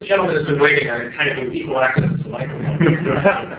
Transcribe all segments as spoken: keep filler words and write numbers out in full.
The gentleman has been waiting. I kind of give equal access to the microphone.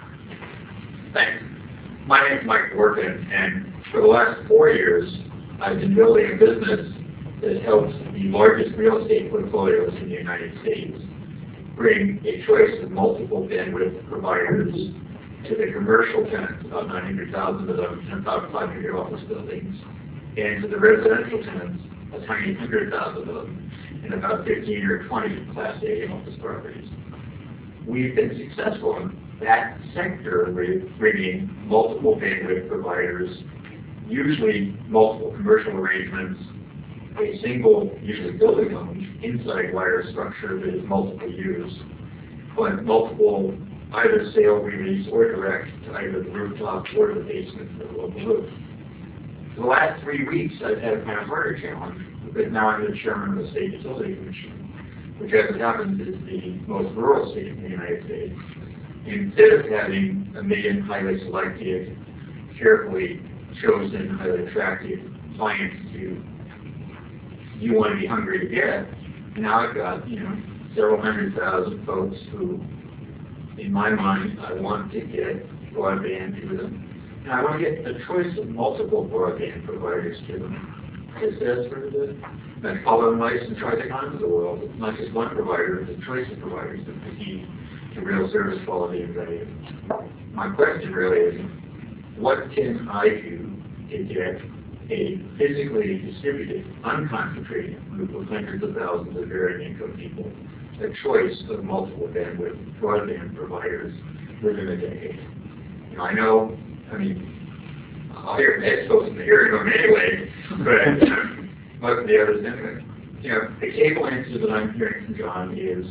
Thanks. My name is Mike Dworkin, and for the last four years, I've been building a business that helps the largest real estate portfolios in the United States bring a choice of multiple bandwidth providers to the commercial tenants, about nine hundred thousand of them, and about five hundred office buildings, and to the residential tenants, a tiny one hundred thousand of them, and about fifteen or twenty Class A office properties. We've been successful in that sector with bringing multiple bandwidth providers, usually multiple commercial arrangements, a single, usually building owned, inside wire structure that is multiple use, but multiple either sale, release, or direct to either the rooftop or the basement of the local roof. For the last three weeks, I've had a kind of harder challenge, but now I'm the chairman of the State Utility Commission, which, as it happens, is the most rural state in the United States. Instead of having a million highly selected, carefully chosen, highly attractive clients who you want to be hungry to get, now I've got, you know, several hundred thousand folks who, in my mind, I want to get broadband to them. And I want to get the choice of multiple broadband providers to them. Because as for the Metropolitan Lights and Tricon of the world, it's not just one provider, it's a choice of providers that the key to real service quality and value. My question really is, what can I do to get a physically distributed, unconcentrated group of hundreds of thousands of varying income people a choice of multiple bandwidth broadband providers within a decade? You know, I know, I mean, I'll hear Ed's supposed to hear them anyway, but most of the others anyway. You know, the cable answer that I'm hearing from John is,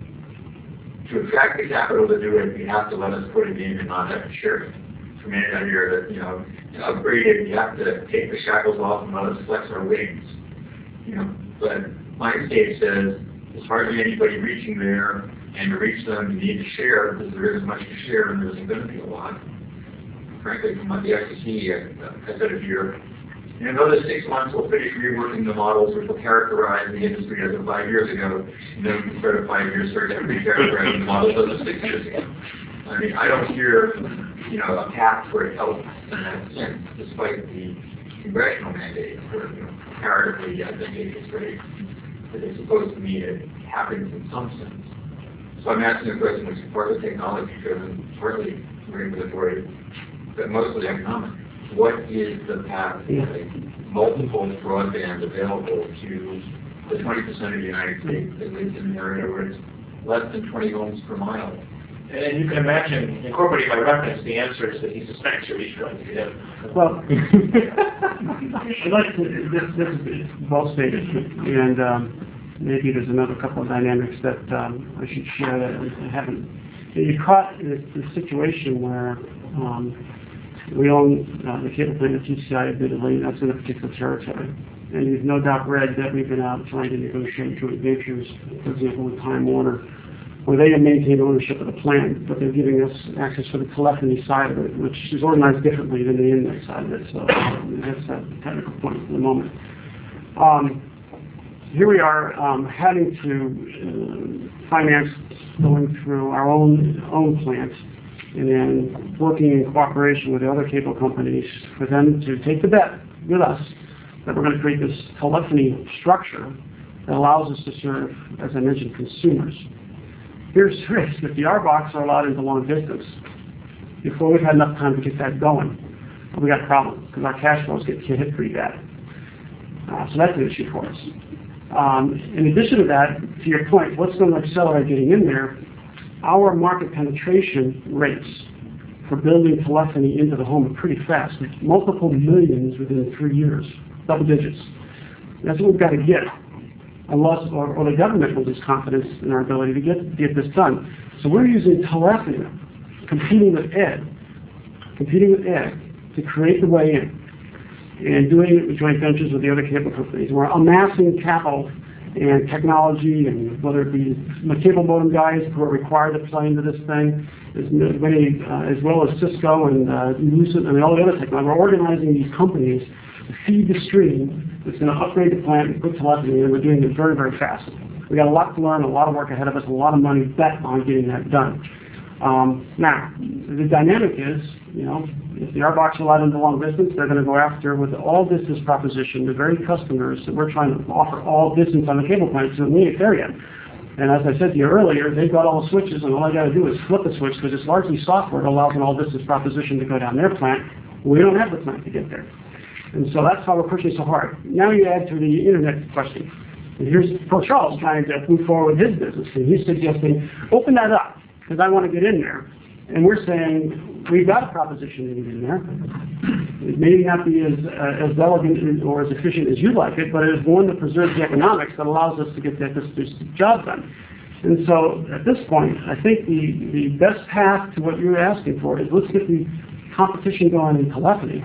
to attract the capital to do it, you have to let us put it in and not have to share it. From any I hear that, you know, to upgrade it, you have to take the shackles off and let us flex our wings. You know, but Mindscape says there's hardly anybody reaching there, and to reach them, you need to share, because there isn't much to share, and there isn't going to be a lot. Frankly, from what the F C C uh, has said a year, in another six months, we'll finish reworking the models, which will characterize the industry as of five years ago, and then instead of five years, start to recharacterize the models as of six years ago. I mean, I don't hear, you know, a path toward help in that sense, despite the congressional mandate for, you know, comparatively, I think it's great that it's supposed to mean it happens in some sense. So I'm asking a question which is partly technology-driven, partly regulatory, but mostly economic. What is the path to make multiple broadband available to the twenty percent of the United States that lives in an area where it's less than twenty homes per mile? And you can imagine, incorporating by reference, the answers that he suspects you're each going to give. Well, I'd like to, this, this is well stated, and um, maybe there's another couple of dynamics that um, I should share that I haven't. You're caught in a situation where um, we own uh, the cable plant at T C I, admittedly, that's in a particular territory. And you've no doubt read that we've been out trying to negotiate joint ventures, for example, with Time Warner, where they have maintained ownership of the plant, but they're giving us access to the telephony side of it, which is organized differently than the internet side of it. So that's a technical point for the moment. Um, here we are um, having to uh, finance going through our own own plant, and then working in cooperation with the other cable companies for them to take the bet with us that we're going to create this telephony structure that allows us to serve, as I mentioned, consumers. Here's the risk. If the R box are allowed into long distance, before we've had enough time to get that going, we got a problem, because our cash flows get hit pretty bad. Uh, so that's an issue for us. Um, in addition to that, to your point, what's going to accelerate getting in there? Our market penetration rates for building telephony into the home are pretty fast, multiple millions within three years, double digits. That's what we've got to get, unless, or, or the government will lose confidence in our ability to get, get this done. So we're using telephony, competing with Ed, competing with Ed to create the way in, and doing it with joint ventures with the other cable companies. We're amassing capital and technology, and whether it be the cable modem guys who are required to play into this thing, as many, uh, as well as Cisco and uh, Lucent and all the other technology. We're organizing these companies to feed the stream It's going to upgrade the plant and put telephony, and we're doing it very, very fast. We got a lot to learn, a lot of work ahead of us, a lot of money bet on getting that done. Um, now, the dynamic is, you know, if the R box allowed into long distance, they're going to go after with the all distance proposition the very customers that we're trying to offer all distance on the cable plant, so we ain't there yet. And as I said to you earlier, they've got all the switches, and all I got to do is flip a switch because it's largely software that allows an all distance proposition to go down their plant. We don't have the plant to get there. And so that's how we're pushing so hard. Now you add to the internet question. And here's Pro Charles trying to move forward with his business, and he's suggesting, open that up, because I want to get in there. And we're saying, we've got a proposition to get in there. It may not be as, uh, as elegant or as efficient as you'd like it, but it is one that preserves the economics that allows us to get that, this, this job done. And so at this point, I think the, the best path to what you're asking for is let's get the competition going in telephony.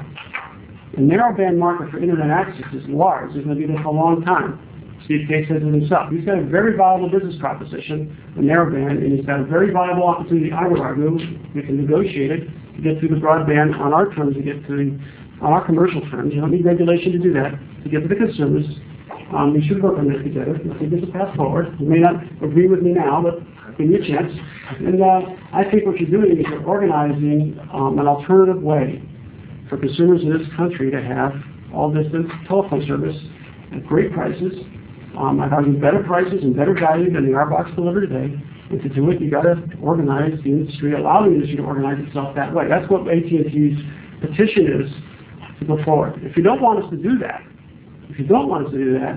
The narrowband market for internet access is large. It's going to be there for a long time. Steve Case says it himself. He's got a very viable business proposition, a narrowband, and he's got a very viable opportunity, I would argue, we can negotiate it to get through the broadband on our terms, to get to the, on our commercial terms. You don't need regulation to do that, to get to the consumers. Um, we should work on this together. I think there's a path forward. You may not agree with me now, but give me a chance. And uh, I think what you're doing is you're organizing um, an alternative way for consumers in this country to have all-distance telephone service at great prices. Um, I've argued better prices and better value than the R box delivered today. And to do it, you got to organize the industry, allow the industry to organize itself that way. That's what A T and T's petition is to go forward. If you don't want us to do that, if you don't want us to do that,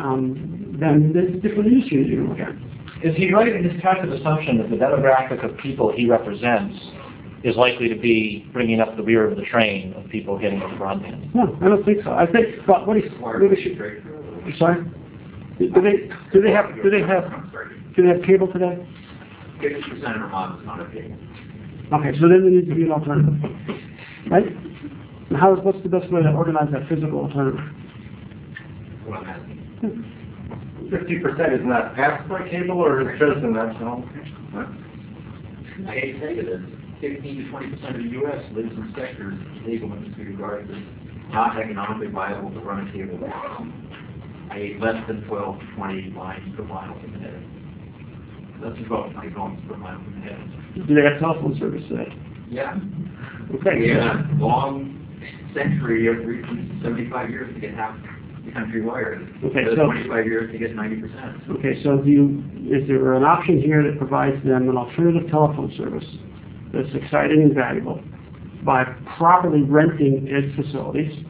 um, then there's a different issue you can look at. Is he right in his tacit assumption that the demographic of people he represents is likely to be bringing up the rear of the train of people getting into broadband? No, I don't think so. I think, but what he's, maybe should, I'm sorry? Do they, do they have, do they have, do they have cable today? fifty percent of Vermont is not a cable. Okay, so then there needs to be an alternative, right? And how is, what's the best way to organize that physical alternative? What I'm asking. Fifty percent is not passed by cable, or is just in that zone? I hate to say this, fifteen to twenty percent of the U S lives in sectors legal industry regarded as not economically viable to run a cable. I ate less than twelve to twenty lines per mile from the head. Less than twelve to twenty lines per mile from the head. Do they have telephone service today? Yeah. Okay. We had a long century of reaching seventy-five years to get half the country wired. Okay, so so twenty-five years to get ninety percent. Okay, so do you, is there an option here that provides them an alternative telephone service that's exciting and valuable by properly renting its facilities?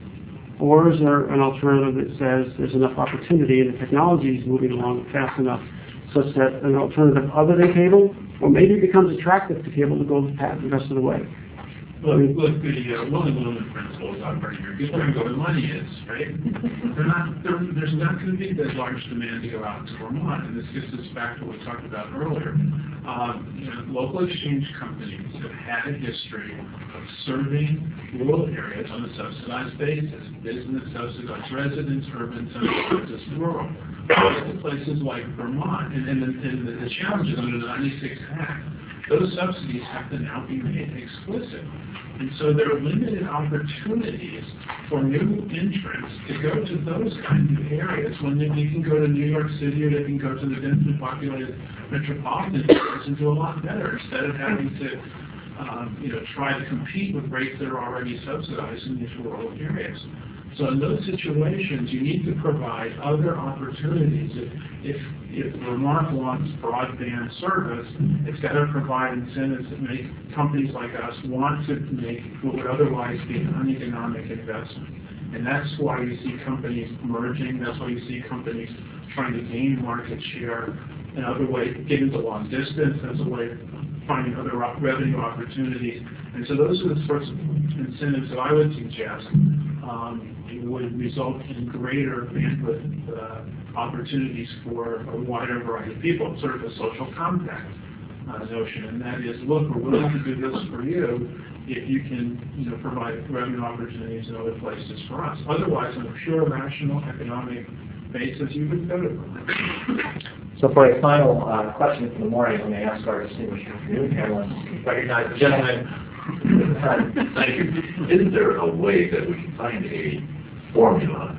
Or is there an alternative that says there's enough opportunity and the technology is moving along fast enough such that an alternative other than cable, or maybe it becomes attractive to cable to go the path the rest of the way? Look, look, the uh, willing willing principle is out right here. Get where the money is, right? They're not, they're, there's not going to be that large demand to go out to Vermont, and this gets us back to what we talked about earlier. Um, you know, local exchange companies have had a history of serving rural areas on a subsidized basis. Business subsidized residents, urban subsidized rural. To places like Vermont, and, and, the, and the, the challenges under the ninety-six Act, those subsidies have to now be made explicit. And so there are limited opportunities for new entrants to go to those kinds of areas when they, they can go to New York City or they can go to the densely populated metropolitan areas and do a lot better instead of having to um, you know, try to compete with rates that are already subsidized in these rural areas. So in those situations, you need to provide other opportunities. If, if, if Vermont wants broadband service, it's got to provide incentives that make companies like us want to make what would otherwise be an uneconomic investment. And that's why you see companies merging. That's why you see companies trying to gain market share in other ways, get into long distance as a way of finding other revenue opportunities. And so those are the sorts of incentives that I would suggest um, would result in greater bandwidth uh, opportunities for a wider variety of people, sort of a social compact uh, notion. And that is, look, we're willing to do this for you if you can, you know, provide revenue opportunities in other places for us. Otherwise, on a pure rational economic basis, you would go to them. So for a final uh, question for the morning, let me ask our distinguished afternoon panelists, recognize the gentleman. Thank you. Isn't there a way that we can find a formula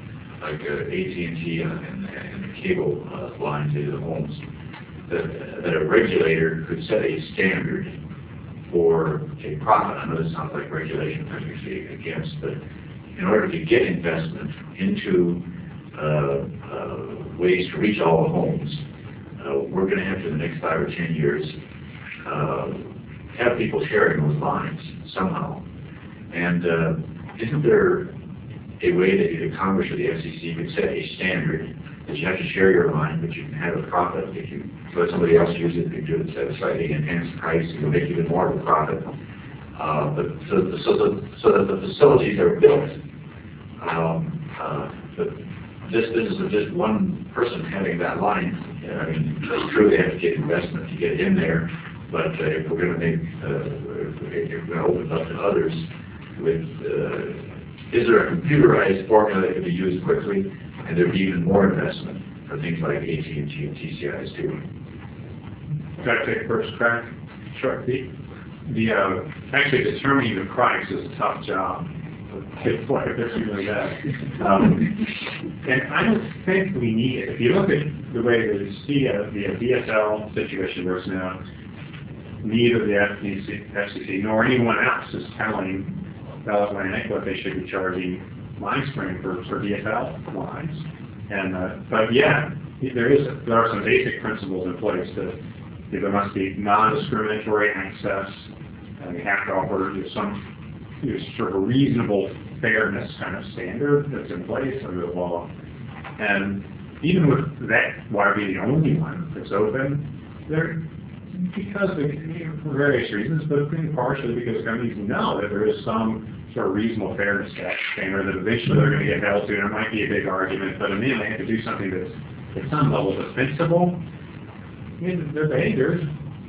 like uh, A T and T and, and, and the cable uh, line to the homes, that, that a regulator could set a standard for a profit. I know this sounds like regulation I'm usually against, but in order to get investment into uh, uh, ways to reach all the homes, uh, we're going to have to, in the next five or ten years, uh, have people sharing those lines somehow. And uh, isn't there a way that either Congress or the F C C could set a standard that you have to share your line, but you can have a profit if you let somebody else use it, you do it at a slightly enhanced price, you'll make even more of a profit. Uh, but so, so, the, so that the facilities are built. Um, uh, but this business of just one person having that line, yeah, I mean, it's true they have to get investment to get in there, but uh, if we're going to make, uh, if we're going to open it up to others, with, uh, is there a computerized formula that can be used quickly, and there'd be even more investment for things like A T and T and T C Is too? Can I take first crack? Sure. The, the uh, actually determining the price is a tough job. It's quite a bit doing that. Um, and I don't think we need it. If you look at the way that you see uh, the D S L situation works now, neither the F C C nor anyone else is telling Bell Atlantic what they should be charging line spring for, for D S L lines. And uh, but yeah, there is there are some basic principles in place that there must be non-discriminatory access, and we have to offer you know, some you know, sort of a reasonable fairness kind of standard that's in place under the law. And even with that, why be the only one that's open? There, because of, you know, for various reasons, but partially because companies know that there is some sort of reasonable fairness standard that eventually they're going to get held to, and it might be a big argument, but in the end they have to do something that's at some level defensible. I mean, their behavior,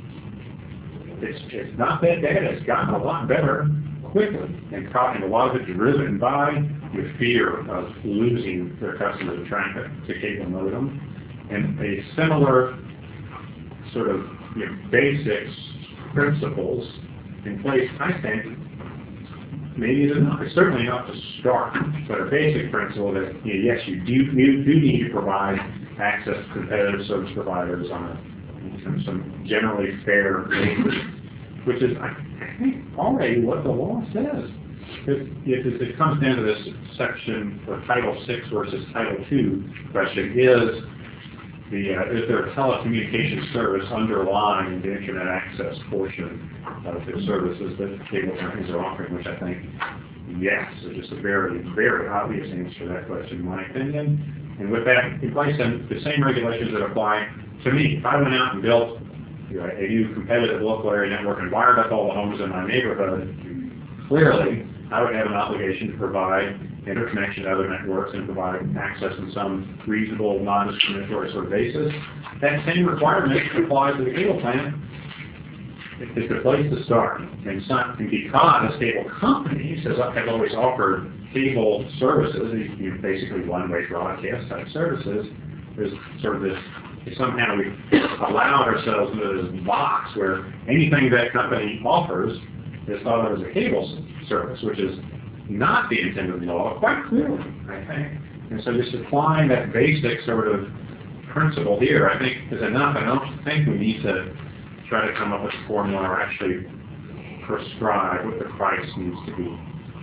it's, it's not that bad. It's gotten a lot better quickly, and, and a lot of it driven by the fear of losing their customers and traffic to cable modem. And a similar sort of you know, basics, principles in place, I think, maybe it's enough. It's certainly not to start, but a basic principle that you know, yes, you do, you do need to provide access to competitive service providers on a, some, some generally fair basis, which is, I think, already what the law says. If, if it comes down to this section for Title six versus Title two question, is the uh, is there a telecommunications service underlying the internet access portion of the services that cable companies are offering, which I think, yes, is just a very, very obvious answer to that question, in my opinion. And with that in place, then the same regulations that apply to me. If I went out and built you know, a new competitive local area network and wired up all the homes in my neighborhood, clearly I would have an obligation to provide interconnection to other networks and provide access in some reasonable, non-discriminatory sort of basis. That same requirement applies to the cable plant. It's the place to start. And, some, and because cable companies have, have always offered cable services, you know, basically one-way broadcast type services, there's sort of this, somehow we've allowed ourselves into this box where anything that company offers is thought of as a cable service, which is not the intent of the law, quite clearly, I think. And so just applying that basic sort of principle here, I think, is enough. I don't think we need to try to come up with a formula or actually prescribe what the price needs to be.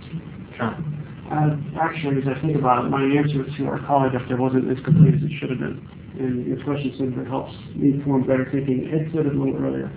Uh, actually, as I think about it, my answer to our colleague up there wasn't as complete as it should have been. And your question simply helps me form better thinking. Ed said it a little earlier.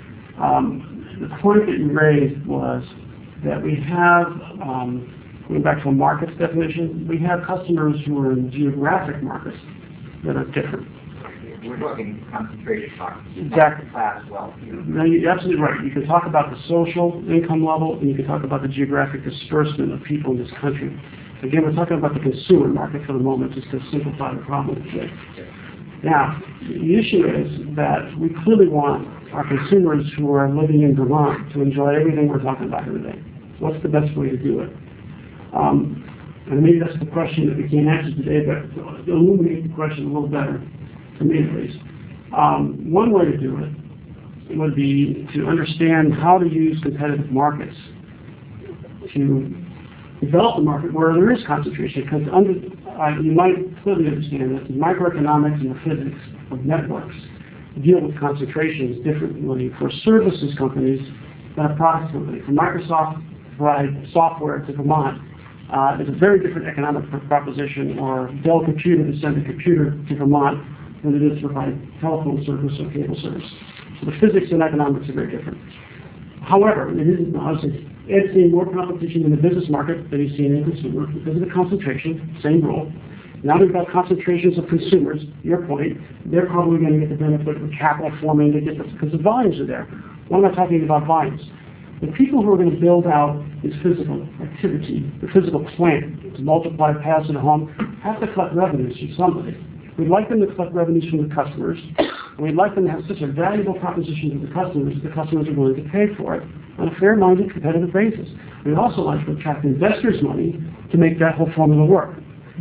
Um, the point that you raised was that we have, um, going back to a markets definition, we have customers who are in geographic markets that are different. We're talking concentrated markets. Exactly. Class wealth. No, you're absolutely right. You can talk about the social income level, and you can talk about the geographic disbursement of people in this country. Again, we're talking about the consumer market for the moment, just to simplify the problem today. Now, the issue is that we clearly want our consumers who are living in Vermont to enjoy everything we're talking about here today. What's the best way to do it? Um, and maybe that's the question that we can't answer today, but to illuminate the question a little better, to me at least. Um, one way to do it would be to understand how to use competitive markets to developed market where there is concentration, because under, uh, you might clearly understand that the microeconomics and the physics of networks deal with concentrations differently for services companies than a products company. For Microsoft to provide software to Vermont, uh, is a very different economic proposition, or Dell Computer to send a computer to Vermont than it is to provide telephone service or cable service. So the physics and economics are very different. However, it is, obviously, Ed's seeing more competition in the business market than he's seen in consumer because of the concentration, same rule. Now we've got concentrations of consumers, your point, they're probably going to get the benefit of capital forming to get this, because the volumes are there. Why am I talking about volumes? The people who are going to build out this physical activity, the physical plant, to multiply, pass it home, have to collect revenues from somebody. We'd like them to collect revenues from the customers, and we'd like them to have such a valuable proposition to the customers that the customers are willing to pay for it on a fair-minded, competitive basis. We'd also like to attract investors' money to make that whole formula work.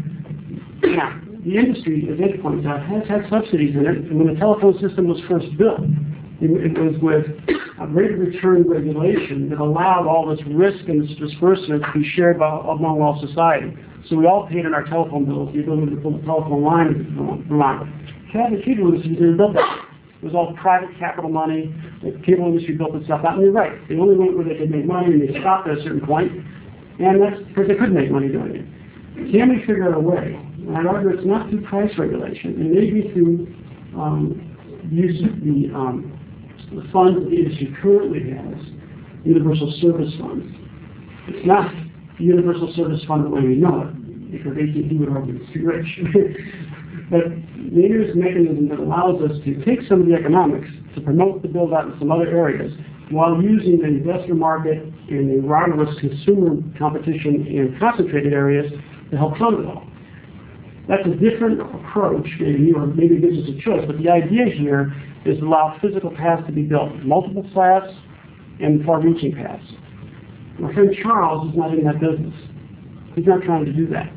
Now, the industry, as Ed points out, has had subsidies in it, and when the telephone system was first built, it, it was with a rate of return regulation that allowed all this risk and this disbursement to be shared by, among all society. So we all paid in our telephone bills the ability to pull the telephone line in Vermont. Cable industry didn't build that. It was all private capital money. The cable industry built itself out, and you're right. They only went where they could make money, and they stopped at a certain point, and that's because they couldn't make money doing it. Can we figure out a way? And I'd argue it's not through price regulation, and maybe through um, use of the, um, the funds that the industry currently has, universal service funds. It's not the universal service fund the way we know it, because A T and T would argue it's too rich. But maybe there's a mechanism that allows us to take some of the economics to promote the build-out in some other areas while using the investor market and the rigorous consumer competition in concentrated areas to help fund it all. That's a different approach, maybe, or maybe it gives us a choice, but the idea here is to allow physical paths to be built, multiple paths and far-reaching paths. My friend Charles is not in that business. He's not trying to do that.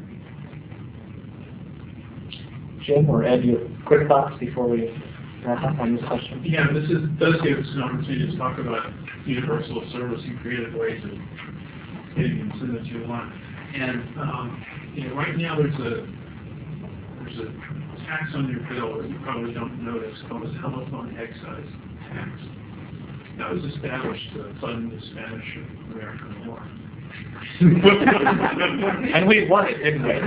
Jim or Ed, you have quick thoughts before we wrap up on this question? Yeah, this is, does give us an opportunity to talk about universal service and creative ways of getting incentives you want. And um, you know, right now there's a there's a tax on your bill that you probably don't notice called a telephone excise tax. That was established to fund the Spanish-American War. And we won it, didn't we?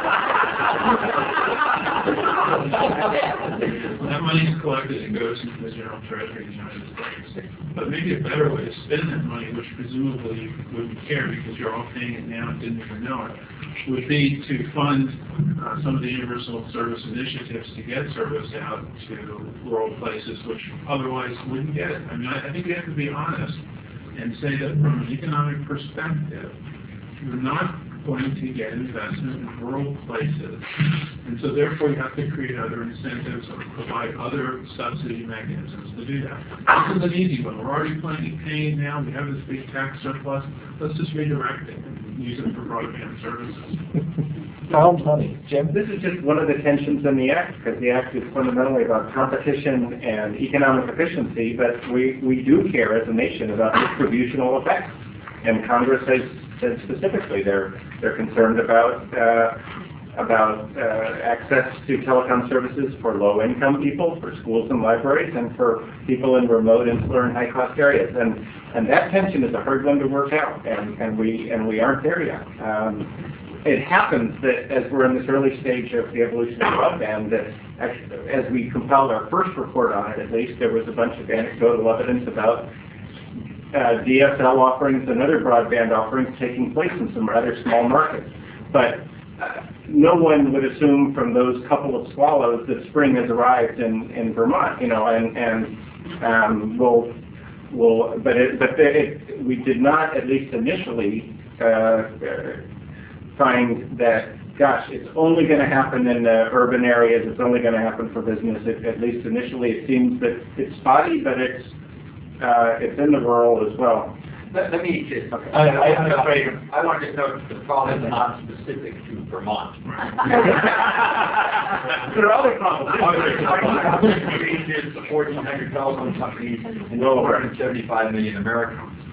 That money is collected and goes into the general treasury of the United States. But maybe a better way to spend that money, which presumably you wouldn't care because you're all paying it now and didn't even know it, would be to fund uh, some of the universal service initiatives to get service out to rural places which otherwise wouldn't get it. I mean, I, I think we have to be honest and say that from an economic perspective, you're not going to get investment in rural places. And so therefore you have to create other incentives or provide other subsidy mechanisms to do that. This is an easy one. We're already paying, paying now. We have this big tax surplus. Let's just redirect it and use it for broadband services. Found money. Jim? This is just one of the tensions in the Act, because the Act is fundamentally about competition and economic efficiency, but we, we do care as a nation about distributional effects. And Congress has said specifically they're, they're concerned about, uh, about uh, access to telecom services for low-income people, for schools and libraries, and for people in remote, insular, and high-cost areas. And, and that tension is a hard one to work out, and, and, we, and we aren't there yet. Um, It happens that as we're in this early stage of the evolution of broadband, that actually, as we compiled our first report on it, at least, there was a bunch of anecdotal evidence about uh, D S L offerings and other broadband offerings taking place in some rather small markets. But uh, no one would assume from those couple of swallows that spring has arrived in, in Vermont, you know, and, and um, we'll, we'll, but, it, but it, we did not, at least initially, uh, uh, find that, gosh, it's only going to happen in uh, urban areas, it's only going to happen for business. It, at least initially it seems that it's spotty, but it's uh, it's in the rural as well. Let, let me just, okay. I, I, I'm afraid, I want to note the problem is not specific to Vermont. There are other problems. There's fourteen hundred telephone companies and one hundred seventy-five million Americans.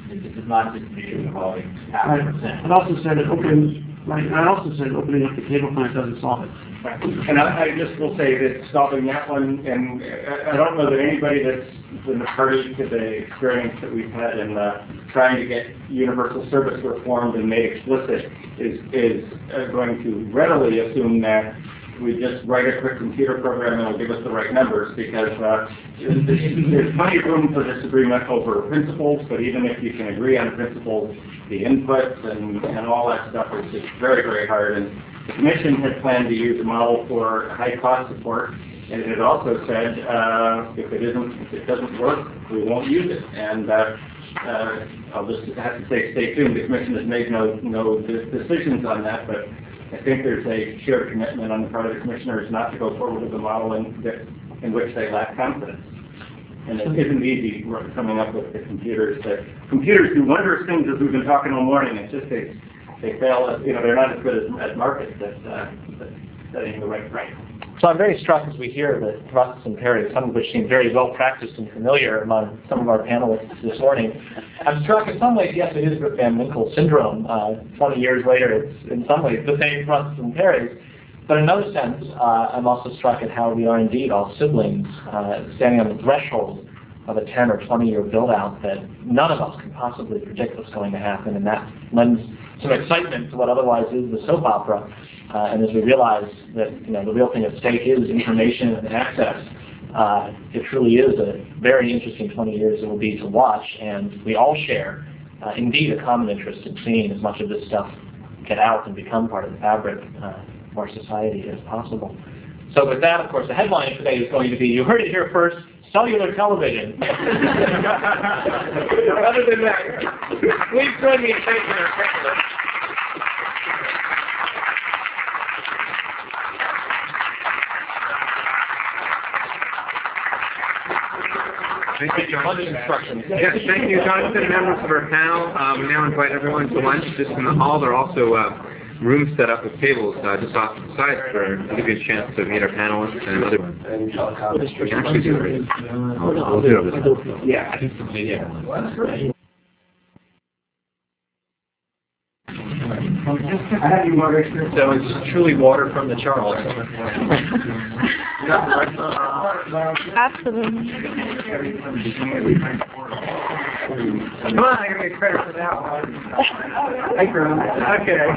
This is not just an issue involving half Right. a percent. I'd also said that opening, like, I also said opening up the cable plant doesn't solve it. And I, I just will say that solving that one, and I I don't know that anybody that's been a party to the experience that we've had in uh, trying to get universal service reformed and made explicit is, is uh, going to readily assume that we just write a quick computer program and it'll give us the right numbers, because uh, there's there's plenty of room for disagreement over principles, but even if you can agree on the principles, the inputs and, and all that stuff is just very, very hard. And the Commission had planned to use a model for high cost support, and it had also said uh, if it isn't, if it doesn't work, we won't use it. And uh, uh, I'll just have to say, stay tuned. The Commission has made no no de- decisions on that, but I think there's a shared commitment on the part of the commissioners not to go forward with a model in, that, in which they lack confidence. And it isn't easy coming up with the computers. That computers do wondrous things, as we've been talking all morning. It's just they they fail at, you know, they're not as good as, as markets at, uh, at setting the right price. So I'm very struck as we hear the process imperatives, some of which seem very well practiced and familiar among some of our panelists this morning. I'm struck in some ways, yes, it is Rip Van Winkle syndrome. Uh, twenty years later, it's in some ways the same process imperatives. But in another sense, uh, I'm also struck at how we are indeed all siblings uh, standing on the threshold of a ten or twenty year build out that none of us can possibly predict what's going to happen, and that lends some excitement to what otherwise is the soap opera. Uh, and as we realize that, you know, the real thing at stake is information and access, uh, it truly is a very interesting twenty years it will be to watch, and we all share, uh, indeed, a common interest in seeing as much of this stuff get out and become part of the fabric uh, of our society as possible. So with that, of course, the headline today is going to be, you heard it here first, cellular television. Other than that, please join me in thanking our panelists. Thank you, Lunch instructions. Yes, thank you, Jonathan, and members of our panel. Um, we now invite everyone to lunch just in the hall. There are also uh, rooms set up with tables uh, just off to the side for to give you a chance to meet our panelists and other. We can actually do it. I'll, I'll do it over this. Yeah. Yeah. I have you more experience. So it's truly water from the Charles. Absolutely. Come on, I gotta get credit for that one. Thank you. Okay.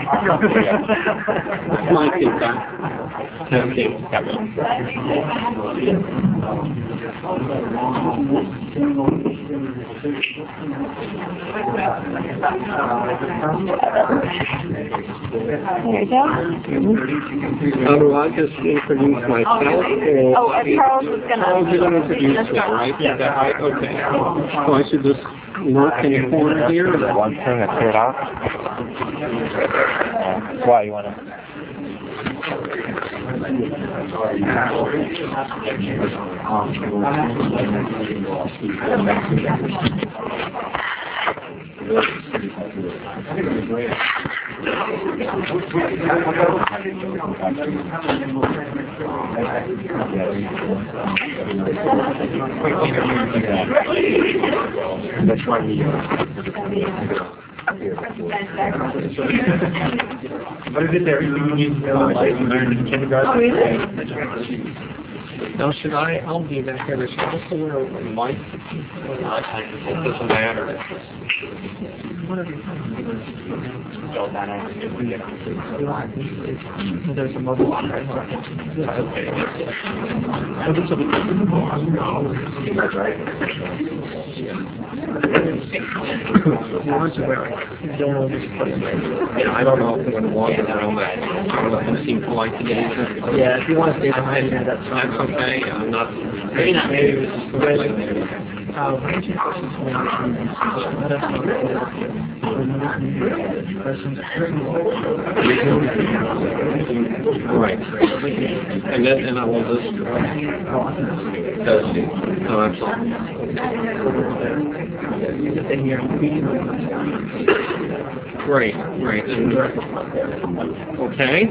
There you go. Um, will I just introduce myself? Or Oh, and Charles was gonna. Charles, you're going to introduce me, right? Is that right? Okay. So I should just mark in the corner here? One thing, I cleared out. Uh, why you want to? That's why we. What is it there? You need to know, like, in kindergarten? Oh, really? Now, should I? I'll be back here. Should I also wear a mic? It doesn't matter. There's a mobile one right here. Okay. Oh, this will be That's right. You want to wear it. You don't want to just put it there. Yeah, I don't know if I'm going to walk around that. I don't know if it seems polite to get into. Yeah, if you want to stay behind there, that's fine. That's okay. I'm not. Maybe not. Maybe it was just the way. Uh, why don't you questions for me? Let us know. Right. And then, and I will just. Oh, absolutely. Right, right. And, okay.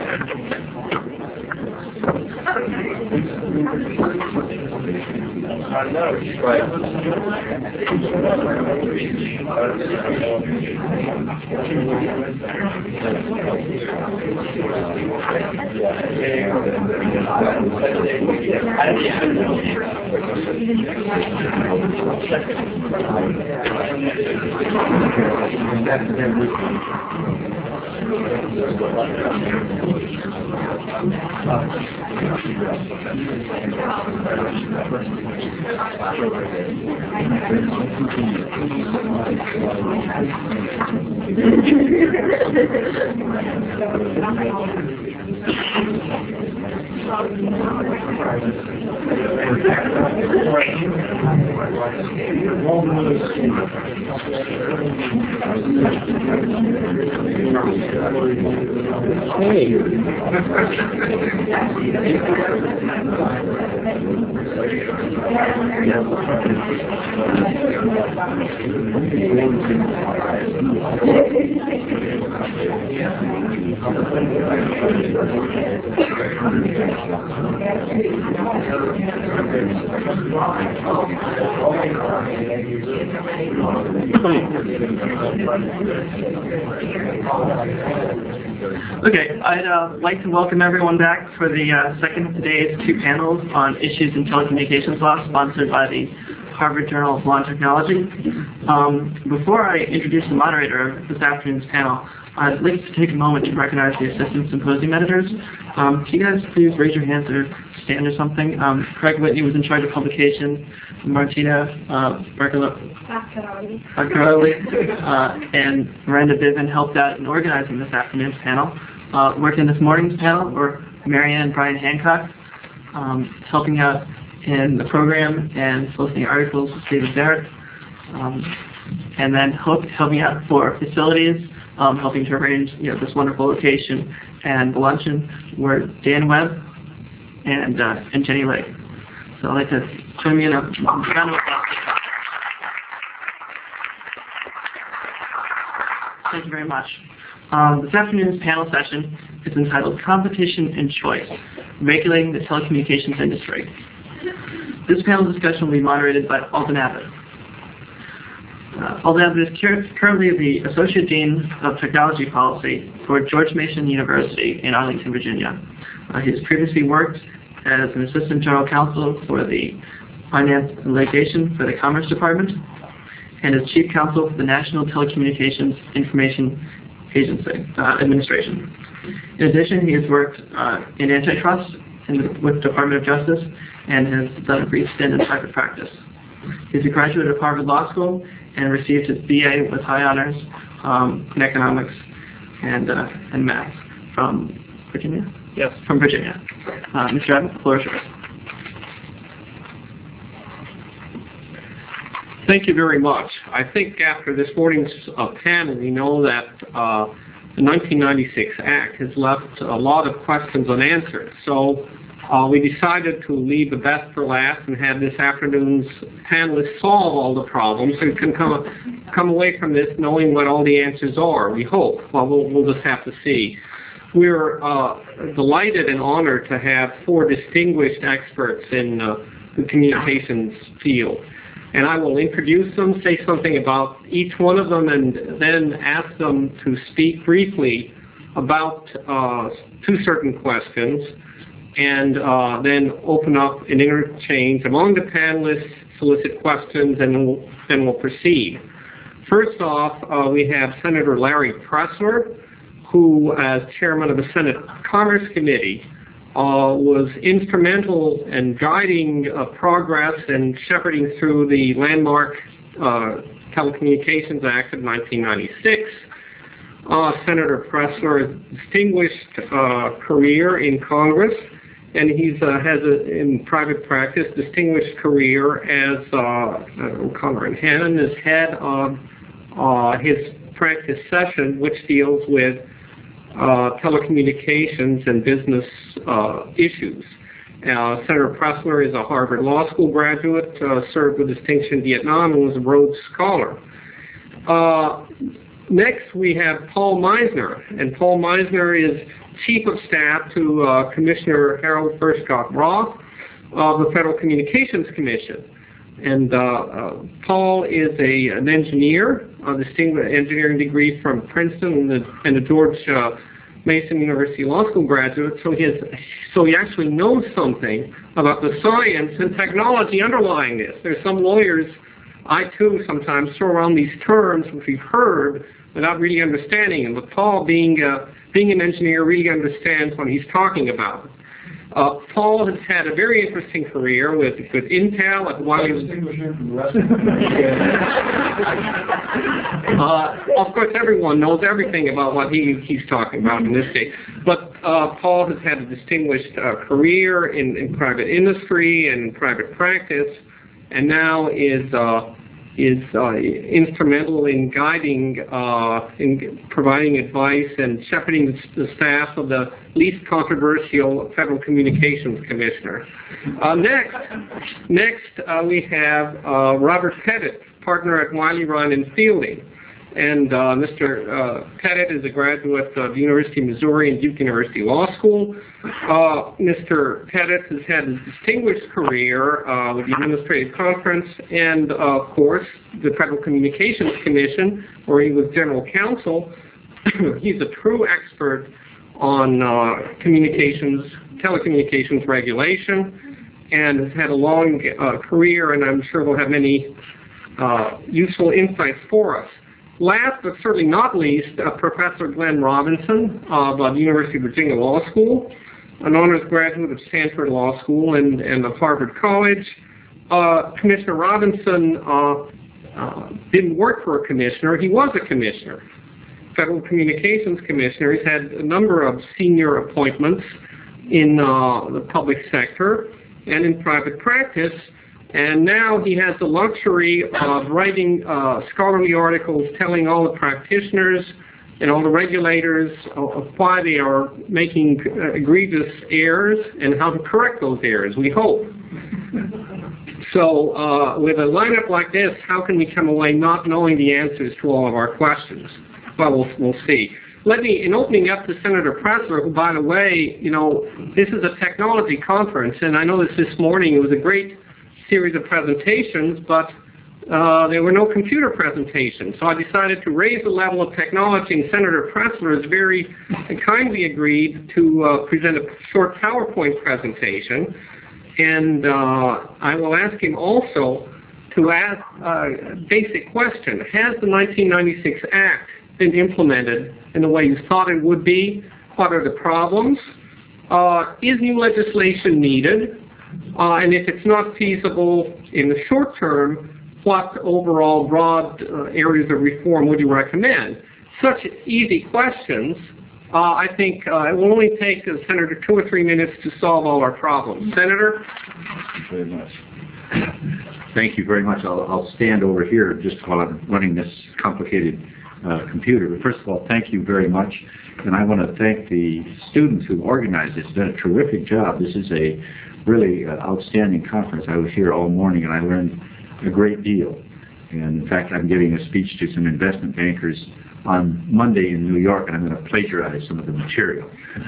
Okay. Okay, I'd uh, like to welcome everyone back for the uh, second of today's two panels on issues in telecommunications law, sponsored by the Harvard Journal of Law and Technology. Um, before I introduce the moderator of this afternoon's panel, I'd like to take a moment to recognize the assistant symposium editors. Um, can you guys please raise your hands or stand or something? Um, Craig Whitney was in charge of publication. Martina uh, Barcarelli uh, and Miranda Bivin helped out in organizing this afternoon's panel. Uh, working this morning's panel were Marianne and Brian Hancock, um, helping out in the program and soliciting articles with David Barrett, um, and then help, helping out for facilities, um, helping to arrange you know this wonderful location and the luncheon were Dan Webb and uh, and Jenny Lake. So I'd like to join me in a round of applause. Thank you very much. Um, this afternoon's panel session is entitled Competition and Choice, Regulating the Telecommunications Industry. This panel discussion will be moderated by Alden Abbott. Uh, Alden Abbott is currently the Associate Dean of Technology Policy for George Mason University in Arlington, Virginia. Uh, he has previously worked as an Assistant General Counsel for the Finance and Litigation for the Commerce Department and as Chief Counsel for the National Telecommunications Information Agency uh, Administration. In addition, he has worked uh, in antitrust in the, with the Department of Justice and has done a brief stint in private practice. He's a graduate of Harvard Law School and received his B A with high honors um, in economics and uh, and math from Virginia. Yes, from Virginia. Uh, Mister Abbott, the floor is yours. Thank you very much. I think after this morning's uh, panel, we know that uh, the nineteen ninety-six Act has left a lot of questions unanswered. So uh, we decided to leave the best for last and have this afternoon's panelists solve all the problems so we can come, come away from this knowing what all the answers are, we hope. Well, we'll, we'll just have to see. We're uh, delighted and honored to have four distinguished experts in uh, the communications field. And I will introduce them, say something about each one of them, and then ask them to speak briefly about uh, two certain questions, and uh, then open up an interchange among the panelists, solicit questions, and we'll, then we'll proceed. First off, uh, we have Senator Larry Pressler, who, as chairman of the Senate Commerce Committee, uh, was instrumental in guiding uh, progress and shepherding through the landmark uh, Telecommunications Act of nineteen ninety-six. Uh, Senator Pressler has a distinguished uh, career in Congress, and he uh, has, a, in private practice, distinguished career as uh, Congressman Hannon is head of uh, his practice session, which deals with Uh, telecommunications and business uh, issues. Uh, Senator Pressler is a Harvard Law School graduate, uh, served with distinction in Vietnam, and was a Rhodes Scholar. Uh, next, we have Paul Meisner, and Paul Meisner is Chief of Staff to uh, Commissioner Harold Burschkoff-Roth of the Federal Communications Commission. And uh, uh, Paul is a, an engineer, a distinguished engineering degree from Princeton and the, and the George uh, Mason University Law School graduate, so he, has, so he actually knows something about the science and technology underlying this. There's some lawyers, I too sometimes throw around these terms which we've heard without really understanding them, but Paul, being, uh, being an engineer, really understands what he's talking about. Uh, Paul has had a very interesting career with, with Intel at Wiley. uh, of course, everyone knows everything about what he, he's talking about in this case. But uh, Paul has had a distinguished uh, career in, in private industry and private practice, and now is uh, is uh, instrumental in guiding, uh, in providing advice and shepherding the, the staff of the least controversial Federal Communications Commissioner. Uh, next, next uh, we have uh, Robert Pettit, partner at Wiley, Ryan and Fielding. And uh, Mister Uh, Pettit is a graduate of the University of Missouri and Duke University Law School. Uh, Mister Pettit has had a distinguished career uh, with the Administrative Conference and, uh, of course, the Federal Communications Commission, where he was General Counsel. He's a true expert on uh, communications, telecommunications regulation, and has had a long uh, career, and I'm sure will have many uh, useful insights for us. Last, but certainly not least, uh, Professor Glenn Robinson of uh, the University of Virginia Law School, an honors graduate of Stanford Law School and, and of Harvard College. Uh, Commissioner Robinson uh, uh, didn't work for a commissioner, he was a commissioner. Federal Communications Commissioner. He's had a number of senior appointments in uh, the public sector and in private practice. And now he has the luxury of writing uh, scholarly articles telling all the practitioners and all the regulators of why they are making uh, egregious errors and how to correct those errors, we hope. So uh, with a lineup like this, how can we come away not knowing the answers to all of our questions? Well, we'll, we'll see. Let me, in opening up to Senator Pressler, who, by the way, you know, this is a technology conference, and I noticed this morning it was a great series of presentations, but uh, there were no computer presentations. So I decided to raise the level of technology, and Senator Pressler has very kindly agreed to uh, present a short PowerPoint presentation. And uh, I will ask him also to ask a basic question. Has the nineteen ninety-six Act been implemented in the way you thought it would be? What are the problems? Uh, is new legislation needed? Uh, and if it's not feasible in the short term, what overall broad uh, areas of reform would you recommend? Such easy questions. Uh, I think uh, it will only take uh, Senator two or three minutes to solve all our problems. Senator? Thank you very much. Thank you very much. I'll, I'll stand over here just while I'm running this complicated uh, computer. But first of all, thank you very much. And I want to thank the students who organized this. They've done a terrific job. This is a really uh, outstanding conference. I was here all morning and I learned a great deal. And in fact, I'm giving a speech to some investment bankers on Monday in New York, and I'm going to plagiarize some of the material.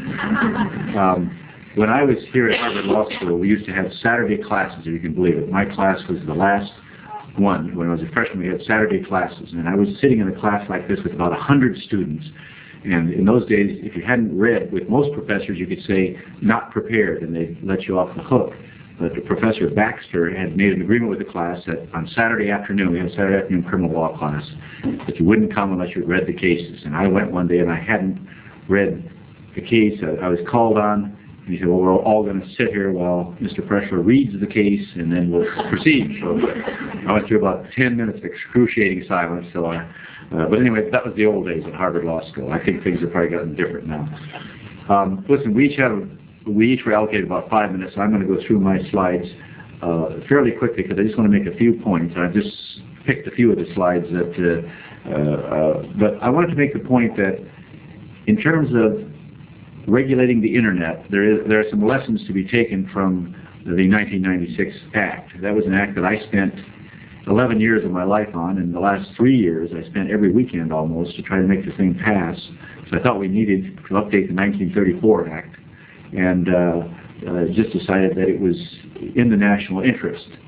um, when I was here at Harvard Law School, we used to have Saturday classes, if you can believe it. My class was the last one. When I was a freshman, we had Saturday classes, and I was sitting in a class like this with about one hundred students. And in those days, if you hadn't read, with most professors, you could say, not prepared, and they'd let you off the hook. But Professor Baxter had made an agreement with the class that on Saturday afternoon, we had a Saturday afternoon criminal law class, that you wouldn't come unless you had read the cases. And I went one day and I hadn't read the case. I, I was called on, and he said, well, we're all going to sit here while Mister Pressler reads the case, and then we'll proceed. So I went through about ten minutes of excruciating silence. So I, uh, but anyway, that was the old days at Harvard Law School. I think things have probably gotten different now. Um, listen, we each have a We each were allocated about five minutes, so I'm going to go through my slides uh, fairly quickly because I just want to make a few points. I've just picked a few of the slides that, uh, uh, uh, but I wanted to make the point that in terms of regulating the Internet, there is there are some lessons to be taken from the nineteen ninety-six Act. That was an act that I spent eleven years of my life on, and the last three years I spent every weekend almost to try to make the thing pass. So I thought we needed to update the nineteen thirty-four Act. And uh, uh, just decided that it was in the national interest.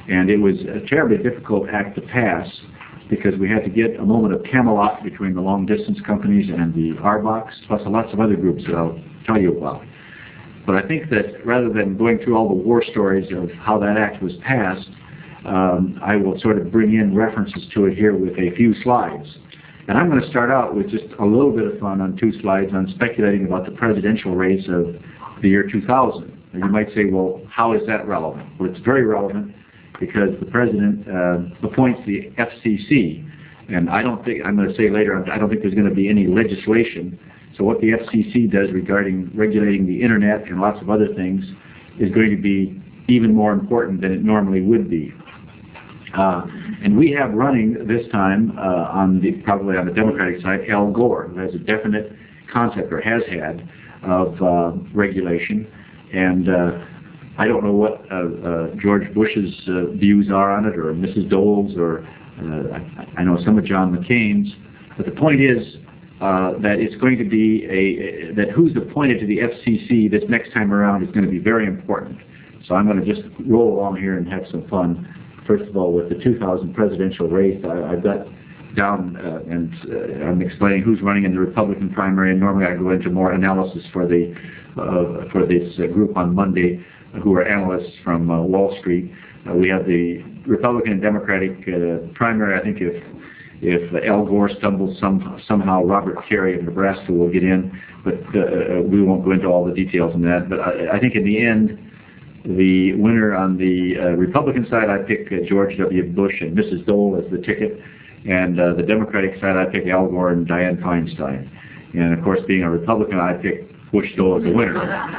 And it was a terribly difficult act to pass because we had to get a moment of Camelot between the long-distance companies and the R B O C, plus lots of other groups that I'll tell you about. But I think that rather than going through all the war stories of how that act was passed, um, I will sort of bring in references to it here with a few slides. And I'm going to start out with just a little bit of fun on two slides on speculating about the presidential race of the year two thousand. And you might say, well, how is that relevant? Well, it's very relevant because the president uh, appoints the F C C. And I don't think, I'm going to say later, I don't think there's going to be any legislation. So what the F C C does regarding regulating the internet and lots of other things is going to be even more important than it normally would be. Uh, and we have running this time uh, on the probably on the Democratic side Al Gore, who has a definite concept or has had of uh, regulation. And uh, I don't know what uh, uh, George Bush's uh, views are on it, or Missus Dole's, or uh, I, I know some of John McCain's. But the point is uh, that it's going to be a, a that who's appointed to the F C C this next time around is going to be very important. So I'm going to just roll along here and have some fun. First of all, with the two thousand presidential race, I, I've got down uh, and uh, I'm explaining who's running in the Republican primary, and normally I go into more analysis for the uh, for this uh, group on Monday, uh, who are analysts from uh, Wall Street. Uh, we have the Republican and Democratic uh, primary. I think if if uh, Al Gore stumbles some somehow, Robert Kerry of Nebraska will get in, but uh, we won't go into all the details on that. But I, I think in the end, the winner on the uh, Republican side, I pick uh, George W. Bush and Missus Dole as the ticket. And uh, the Democratic side, I pick Al Gore and Dianne Feinstein. And of course, being a Republican, I pick Bush Dole as the winner.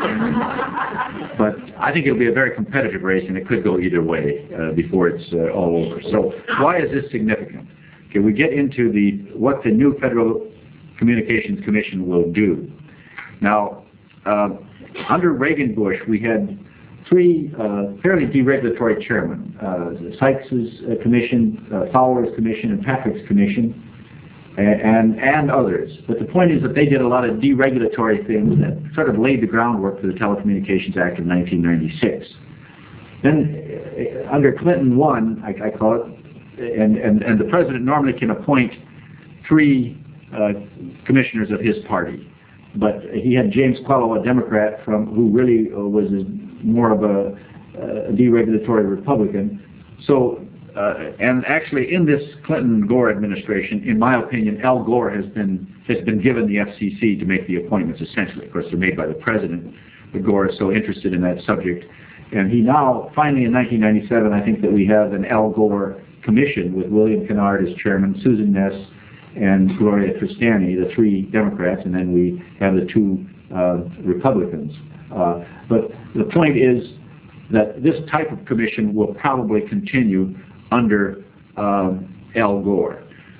But I think it'll be a very competitive race, and it could go either way uh, before it's uh, all over. So why is this significant? Okay, we get into the what the new Federal Communications Commission will do. Now, uh, under Reagan-Bush, we had three uh, fairly deregulatory chairmen, uh, Sykes' uh, commission, uh, Fowler's commission, and Patrick's commission, and, and and others. But the point is that they did a lot of deregulatory things that sort of laid the groundwork for the Telecommunications Act of nineteen ninety-six. Then uh, under Clinton one, I, I call it, and, and, and the president normally can appoint three uh, commissioners of his party. But he had James Quello, a Democrat, from who really uh, was a, more of a, a deregulatory Republican. So, uh, and actually, in this Clinton-Gore administration, in my opinion, Al Gore has been has been given the F C C to make the appointments. Essentially, of course, they're made by the president. But Gore is so interested in that subject, and he now, finally, in nineteen ninety-seven, I think that we have an Al Gore commission with William Kennard as chairman, Susan Ness, and Gloria Tristani, the three Democrats, and then we have the two uh, Republicans. Uh, but the point is that this type of commission will probably continue under um, Al Gore.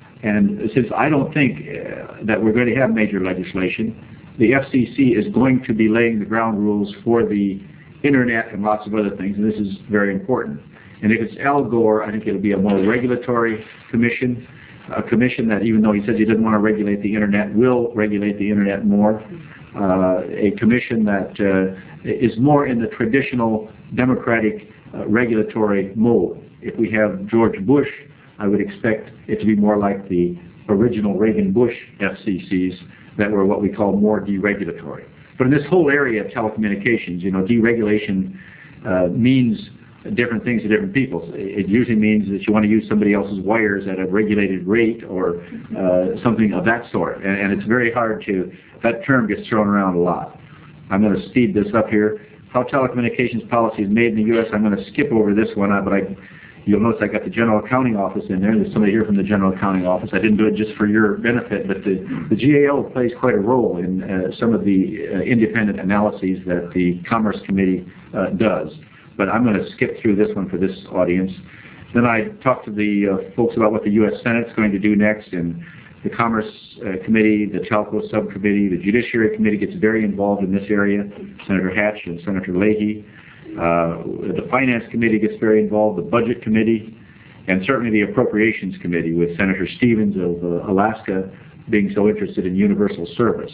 And since I don't think uh, that we're going to have major legislation, the F C C is going to be laying the ground rules for the internet and lots of other things, and this is very important. And if it's Al Gore, I think it'll be a more regulatory commission, a commission that, even though he says he doesn't want to regulate the internet, will regulate the internet more. Uh, a commission that uh, is more in the traditional democratic uh, regulatory mode. If we have George Bush, I would expect it to be more like the original Reagan-Bush F C Cs that were what we call more deregulatory. But in this whole area of telecommunications, you know, deregulation uh, means different things to different people. It usually means that you want to use somebody else's wires at a regulated rate or uh, something of that sort. And, and it's very hard to, that term gets thrown around a lot. I'm going to speed this up here. How telecommunications policy is made in the U S, I'm going to skip over this one, but I, you'll notice I got the General Accounting Office in there. There's somebody here from the General Accounting Office. I didn't do it just for your benefit, but the, the G A O plays quite a role in uh, some of the uh, independent analyses that the Commerce Committee uh, does. But I'm going to skip through this one for this audience. Then I talked to the uh, folks about what the U S Senate's going to do next, and the Commerce uh, Committee, the Telco Subcommittee, the Judiciary Committee gets very involved in this area, Senator Hatch and Senator Leahy. Uh, the Finance Committee gets very involved, the Budget Committee, and certainly the Appropriations Committee with Senator Stevens of uh, Alaska being so interested in universal service.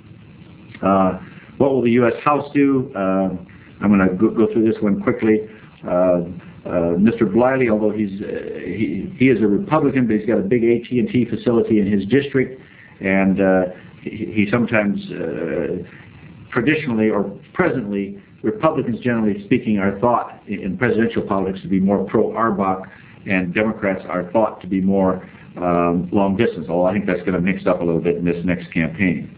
Uh, what will the U S House do? Uh, I'm going to go, go through this one quickly. Uh, uh, Mister Bliley, although he's uh, he, he is a Republican, but he's got a big A T and T facility in his district, and uh, he, he sometimes, uh, traditionally or presently, Republicans, generally speaking, are thought in, in presidential politics to be more pro-A R B O C, and Democrats are thought to be more um, long distance, although I think that's going to mix up a little bit in this next campaign.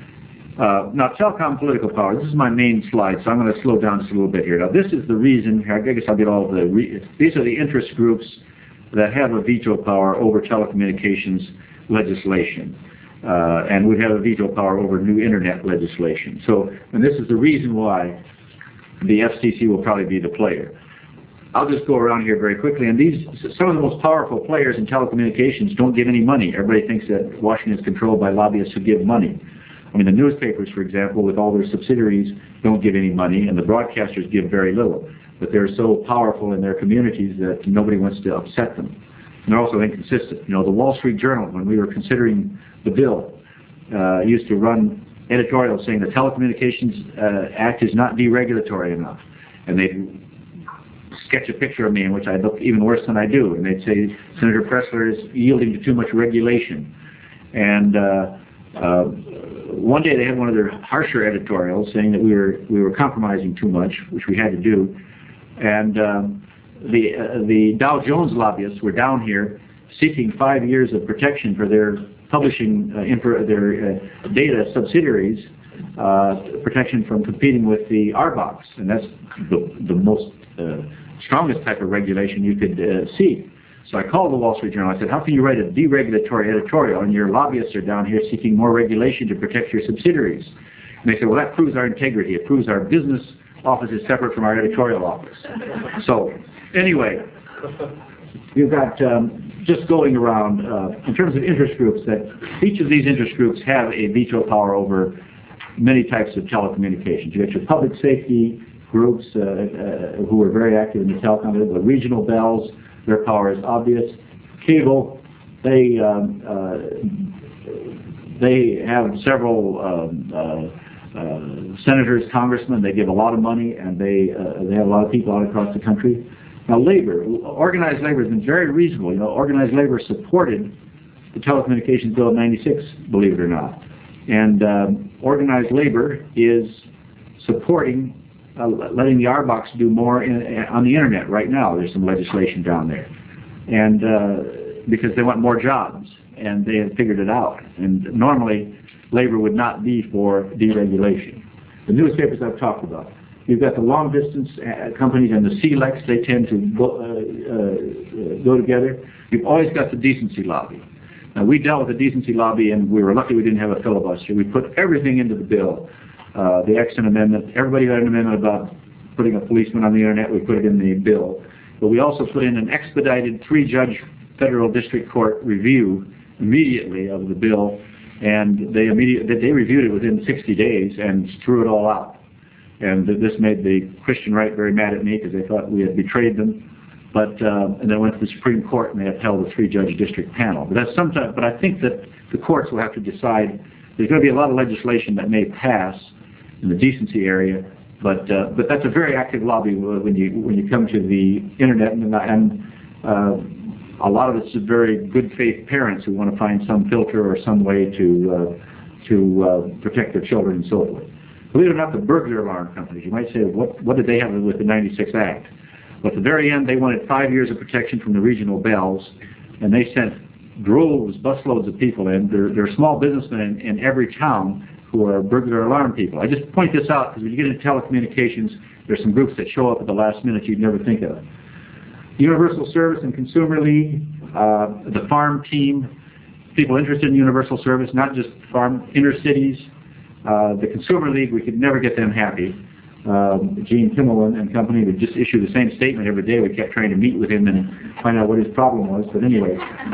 Uh, now, telecom political power, this is my main slide, so I'm going to slow down just a little bit here. Now, this is the reason, I guess I'll get all of the, re these are the interest groups that have a veto power over telecommunications legislation, uh, and would have a veto power over new internet legislation. So, and this is the reason why the F C C will probably be the player. I'll just go around here very quickly, and these, some of the most powerful players in telecommunications don't give any money. Everybody thinks that Washington is controlled by lobbyists who give money. I mean, the newspapers, for example, with all their subsidiaries, don't give any money, and the broadcasters give very little. But they're so powerful in their communities that nobody wants to upset them. And they're also inconsistent. You know, the Wall Street Journal, when we were considering the bill, uh, used to run editorials saying the Telecommunications uh, Act is not deregulatory enough. And they'd sketch a picture of me in which I look even worse than I do. And they'd say Senator Pressler is yielding to too much regulation. And uh, uh, one day they had one of their harsher editorials saying that we were we were compromising too much, which we had to do. And um, the uh, the Dow Jones lobbyists were down here seeking five years of protection for their publishing uh, info, their uh, data subsidiaries, uh, protection from competing with the R B O Cs, and that's the the most uh, strongest type of regulation you could uh, see. So I called the Wall Street Journal. I said, how can you write a deregulatory editorial and your lobbyists are down here seeking more regulation to protect your subsidiaries? And they said, well, that proves our integrity. It proves our business office is separate from our editorial office. So anyway, you've got um, just going around, uh, in terms of interest groups, that each of these interest groups have a veto power over many types of telecommunications. You got your public safety groups uh, uh, who are very active in the telecom, the regional bells. Their power is obvious. Cable, they um, uh, they have several um, uh, uh, senators, congressmen. They give a lot of money, and they uh, they have a lot of people out across the country. Now, labor, organized labor has been very reasonable. You know, organized labor supported the Telecommunications Bill of ninety-six, believe it or not, and um, organized labor is supporting Uh, letting the R B O C do more in, on the internet right now. There's some legislation down there, and uh, because they want more jobs, and they have figured it out. And normally, labor would not be for deregulation. The newspapers I've talked about. You've got the long distance uh, companies and the C L E Cs. They tend to go, uh, uh, go together. You've always got the decency lobby. Now, we dealt with the decency lobby, and we were lucky we didn't have a filibuster. We put everything into the bill. Uh, the Exton Amendment, everybody got an amendment about putting a policeman on the internet. We put it in the bill. But we also put in an expedited three-judge federal district court review immediately of the bill, and they immediately they reviewed it within sixty days and threw it all out. And this made the Christian right very mad at me because they thought we had betrayed them. But uh, and then went to the Supreme Court and they upheld a three-judge district panel. But that's sometimes. But I think that the courts will have to decide. There's going to be a lot of legislation that may pass in the decency area, but uh, but that's a very active lobby when you when you come to the internet, and, and uh, a lot of it's very good faith parents who want to find some filter or some way to uh, to uh, protect their children and so forth. Believe it or not, the burglar alarm companies. You might say, what what did they have with the ninety-six Act? But at the very end, they wanted five years of protection from the regional bells, and they sent droves, busloads of people in. There, there are small businessmen in, in every town who are burglar alarm people. I just point this out because when you get into telecommunications, there's some groups that show up at the last minute you'd never think of. Universal Service and Consumer League, uh, the farm team, people interested in universal service, not just farm inner cities. Uh, the Consumer League, we could never get them happy. Um, Gene Kimmel and, and company would just issue the same statement every day. We kept trying to meet with him and find out what his problem was. But anyway,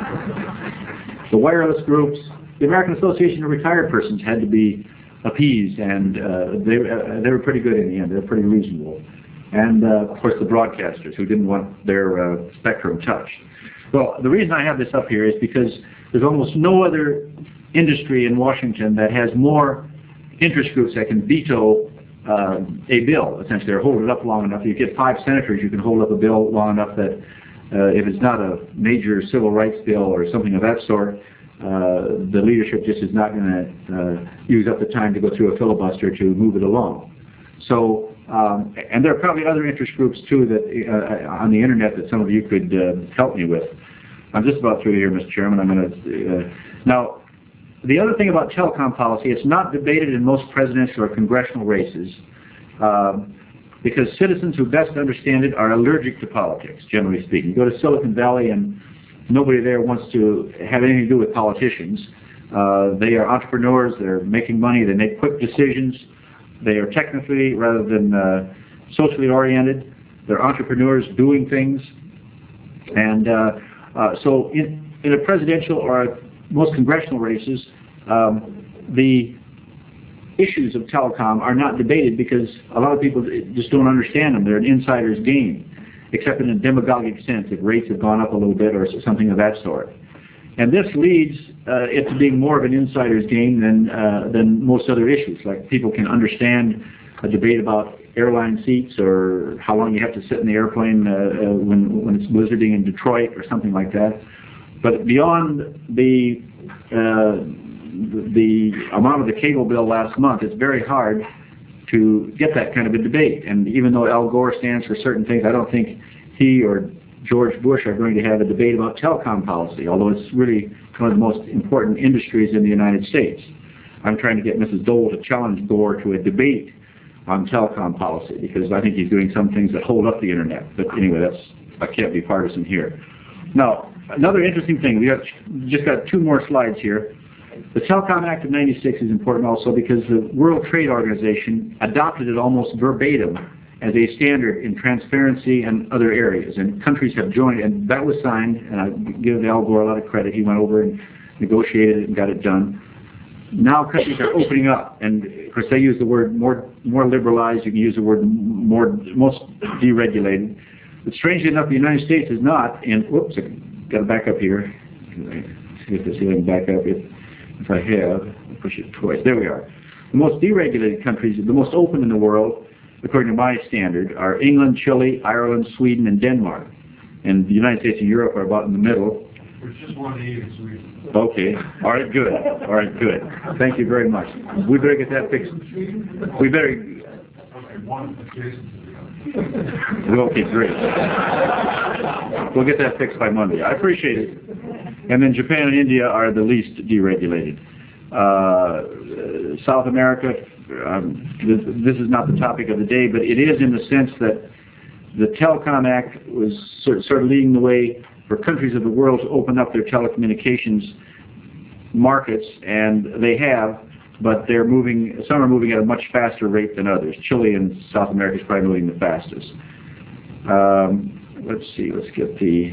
the wireless groups, the American Association of Retired Persons had to be appeased, and uh, they, uh, they were pretty good in the end. They were pretty reasonable. And, uh, of course, the broadcasters who didn't want their uh, spectrum touched. Well, the reason I have this up here is because there's almost no other industry in Washington that has more interest groups that can veto uh, a bill, essentially, or hold it up long enough. You get five senators, you can hold up a bill long enough that uh, if it's not a major civil rights bill or something of that sort, uh, the leadership just is not going to uh, use up the time to go through a filibuster to move it along. So, um, and there are probably other interest groups too that uh, on the internet that some of you could uh, help me with. I'm just about through here, Mister Chairman. I'm going to uh, now. The other thing about telecom policy, it's not debated in most presidential or congressional races um, because citizens who best understand it are allergic to politics, generally speaking. You go to Silicon Valley and nobody there wants to have anything to do with politicians. Uh, they are entrepreneurs. They're making money. They make quick decisions. They are technically rather than uh, socially oriented. They're entrepreneurs doing things. And uh, uh, so in, in a presidential or a most congressional races, um, the issues of telecom are not debated because a lot of people just don't understand them. They're an insider's game, except in a demagogic sense, if rates have gone up a little bit or something of that sort. And this leads uh, it to being more of an insider's game than uh, than most other issues. Like people can understand a debate about airline seats or how long you have to sit in the airplane uh, uh, when when it's blizzarding in Detroit or something like that. But beyond the uh, the amount of the cable bill last month, it's very hard to get that kind of a debate. And even though Al Gore stands for certain things, I don't think he or George Bush are going to have a debate about telecom policy, although it's really one of the most important industries in the United States. I'm trying to get Missus Dole to challenge Gore to a debate on telecom policy because I think he's doing some things that hold up the internet. But anyway, that's I can't be partisan here. Now, another interesting thing, we have just got two more slides here. The Telecom Act of ninety-six is important also because the World Trade Organization adopted it almost verbatim as a standard in transparency and other areas. And countries have joined, and that was signed, and I give Al Gore a lot of credit. He went over and negotiated it and got it done. Now countries are opening up, and of course they use the word more more liberalized. You can use the word more most deregulated. But strangely enough, the United States is not. And whoops, I got to back up here. See if this can back up. If if I have, I'll push it twice. There we are. The most deregulated countries, the most open in the world, according to my standard, are England, Chile, Ireland, Sweden, and Denmark. And the United States and Europe are about in the middle. There's just one E in Sweden. Okay. All right, good. All right, good. Thank you very much. We better get that fixed. We better... Okay, one adjacent to the other. Okay, great. We'll get that fixed by Monday. I appreciate it. And then Japan and India are the least deregulated. Uh, South America, um, this, this is not the topic of the day, but it is in the sense that the Telecom Act was sort, sort of leading the way for countries of the world to open up their telecommunications markets, and they have, but they're moving, some are moving at a much faster rate than others. Chile and South America is probably moving the fastest. Um, let's see, let's get the,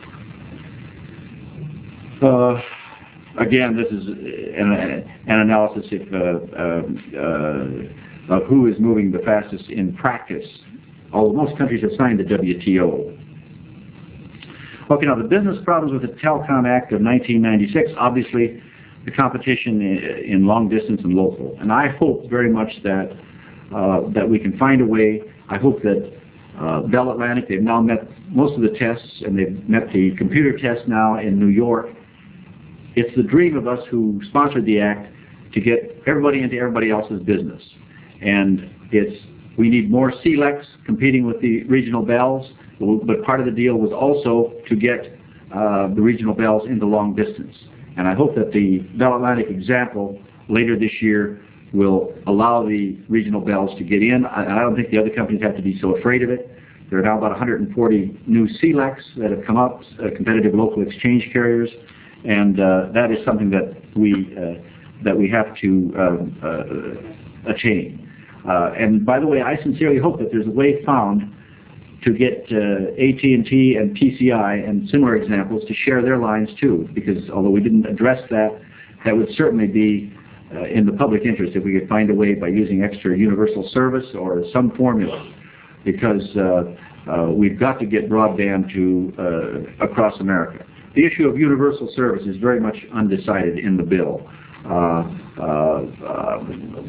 uh, again, this is an, an analysis of, uh, uh, of who is moving the fastest in practice, although most countries have signed the W T O. Okay, now the business problems with the Telecom Act of nineteen ninety-six, obviously the competition in, in long distance and local. And I hope very much that uh, that we can find a way. I hope that uh, Bell Atlantic, they've now met most of the tests, and they've met the computer test now in New York. It's the dream of us who sponsored the act to get everybody into everybody else's business. And it's we need more C L E Cs competing with the regional bells. But part of the deal was also to get uh, the regional bells into long distance. And I hope that the Bell Atlantic example later this year will allow the regional bells to get in. I, I don't think the other companies have to be so afraid of it. There are now about one hundred forty new C L E Cs that have come up, uh, competitive local exchange carriers, and uh, that is something that we uh, that we have to uh, uh, attain. Uh, and by the way, I sincerely hope that there's a way found to get uh, A T and T and P C I and similar examples to share their lines too, because although we didn't address that, that would certainly be uh, in the public interest if we could find a way by using extra universal service or some formula, because uh, uh, we've got to get broadband to uh, across America. The issue of universal service is very much undecided in the bill. Uh, uh, uh,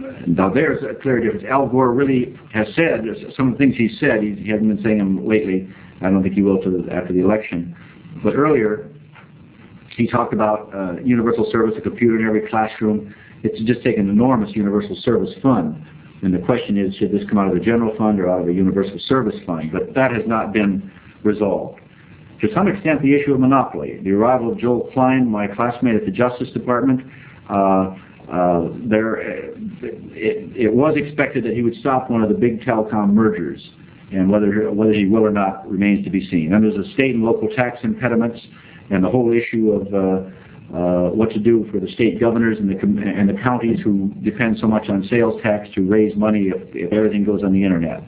now there's a clear difference. Al Gore really has said, some of the things he said, he, he hasn't been saying them lately. I don't think he will to the, after the election. But earlier, he talked about uh, universal service, a computer in every classroom. It's just taken an enormous universal service fund. And the question is, should this come out of the general fund or out of the universal service fund? But that has not been resolved. To some extent, the issue of monopoly. The arrival of Joel Klein, my classmate at the Justice Department, uh, uh, there, it, it was expected that he would stop one of the big telecom mergers. And whether, whether he will or not remains to be seen. And there's the state and local tax impediments and the whole issue of uh, uh, what to do for the state governors and the, and the counties who depend so much on sales tax to raise money if, if everything goes on the internet.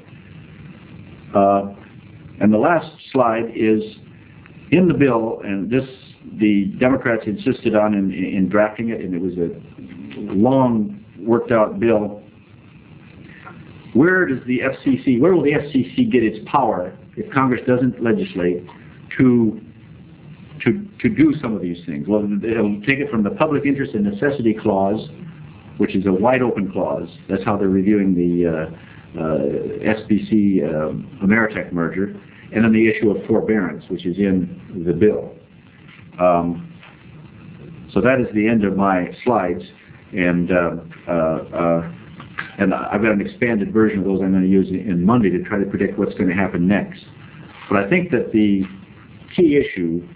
Uh, and the last slide is in the bill, and this the Democrats insisted on in, in drafting it, and it was a long worked out bill. Where does the F C C, where will the F C C get its power if Congress doesn't legislate to to to do some of these things? Well, it'll take it from the public interest and necessity clause, which is a wide open clause. That's how they're reviewing the uh, uh, S B C uh, Ameritech merger, and then the issue of forbearance, which is in the bill. Um, so that is the end of my slides, and. Uh, uh, uh, And I've got an expanded version of those I'm going to use in Monday to try to predict what's going to happen next. But I think that the key issue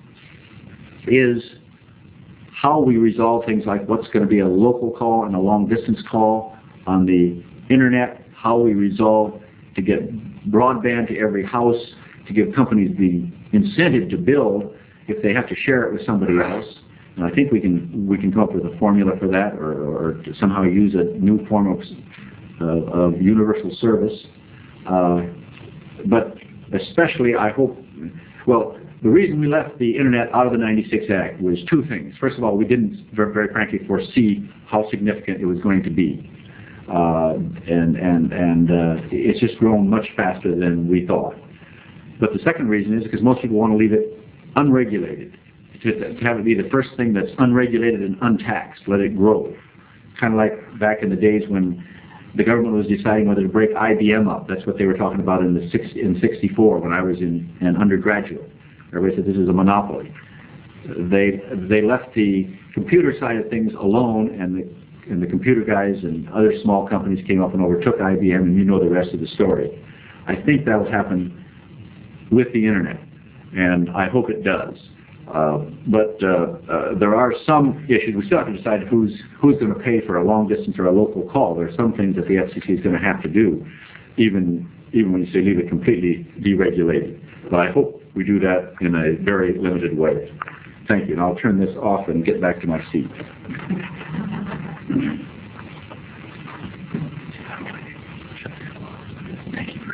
is how we resolve things like what's going to be a local call and a long-distance call on the internet, how we resolve to get broadband to every house, to give companies the incentive to build if they have to share it with somebody else. And I think we can we can come up with a formula for that, or, or to somehow use a new form of uh, of universal service. Uh, but especially, I hope. Well, the reason we left the internet out of the ninety-six Act was two things. First of all, we didn't very, very frankly foresee how significant it was going to be, uh, and and and uh, it's just grown much faster than we thought. But the second reason is because most people want to leave it unregulated. To, to have it be the first thing that's unregulated and untaxed, let it grow. Kind of like back in the days when the government was deciding whether to break I B M up. That's what they were talking about in the six, in sixty-four when I was in an undergraduate. Everybody said this is a monopoly. They they left the computer side of things alone, and the and the computer guys and other small companies came up and overtook I B M, and you know the rest of the story. I think that will happen with the internet, and I hope it does. Uh, but uh, uh, there are some issues. We still have to decide who's who's going to pay for a long distance or a local call. There are some things that the F C C is going to have to do, even even when you say leave it completely deregulated. But I hope we do that in a very limited way. Thank you. And I'll turn this off and get back to my seat. Thank you for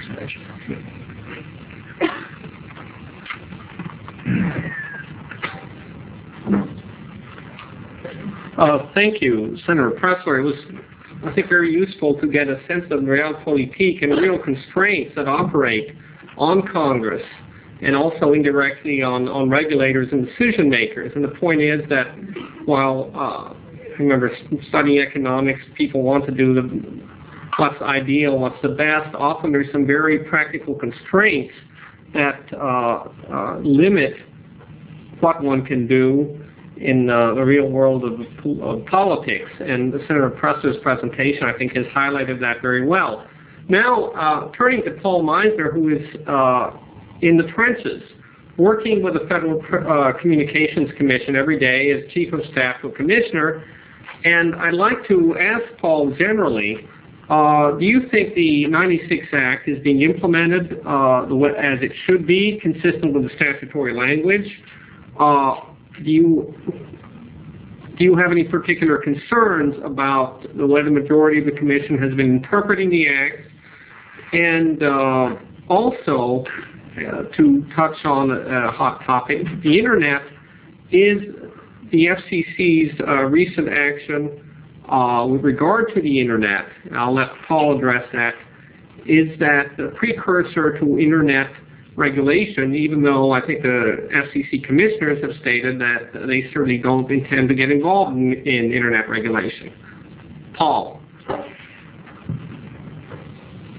Uh, thank you, Senator Pressler. It was, I think, very useful to get a sense of realpolitik and real constraints that operate on Congress and also indirectly on, on regulators and decision makers. And the point is that while, uh, I remember studying economics, people want to do the what's ideal, what's the best. Often there's some very practical constraints that uh, uh, limit what one can do in uh, the real world of, of politics, and Senator Pressler's presentation, I think, has highlighted that very well. Now, uh, turning to Paul Meisner, who is uh, in the trenches, working with the Federal uh, Communications Commission every day as Chief of Staff to a Commissioner, and I'd like to ask Paul generally, uh, do you think the ninety-six Act is being implemented uh, as it should be, consistent with the statutory language? Uh, Do you, do you have any particular concerns about the way the majority of the Commission has been interpreting the Act? And uh, also, uh, to touch on a hot topic, the Internet is the F C C's uh, recent action uh, with regard to the Internet, and I'll let Paul address that, is that the precursor to Internet regulation, even though I think the F C C commissioners have stated that they certainly don't intend to get involved in, in internet regulation. Paul.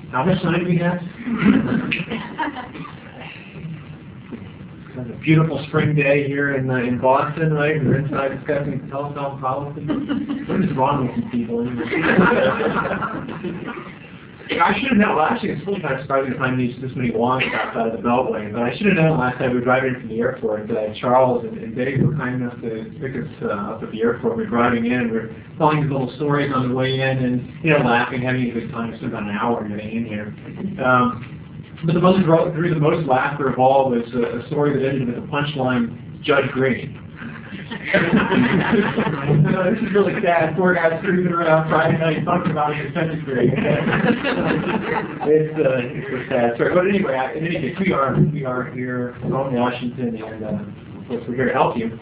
How much time do we have? It's a beautiful spring day here in uh, in Boston, right? We're inside discussing telephone policy. What is wrong with you people? I should have known. Well, actually, it's really kind of surprising to find these this many wonks outside of the Beltway. But I should have known last time we were driving from the airport. Uh, Charles and, and Dave were kind enough to pick us uh, up at the airport. We were driving in. We were telling these little stories on the way in, and you know, laughing, having a good time. It's about an hour getting in here. Um, but the most drew the most laughter of all was a, a story that ended with the punchline, Judge Green. No, this is really sad. Poor guy's cruising around Friday night talking about his consent decree. it's, uh, it's a sad story. But anyway, I, in any case, we are, we are here from Washington, and uh, of course we're here to help you.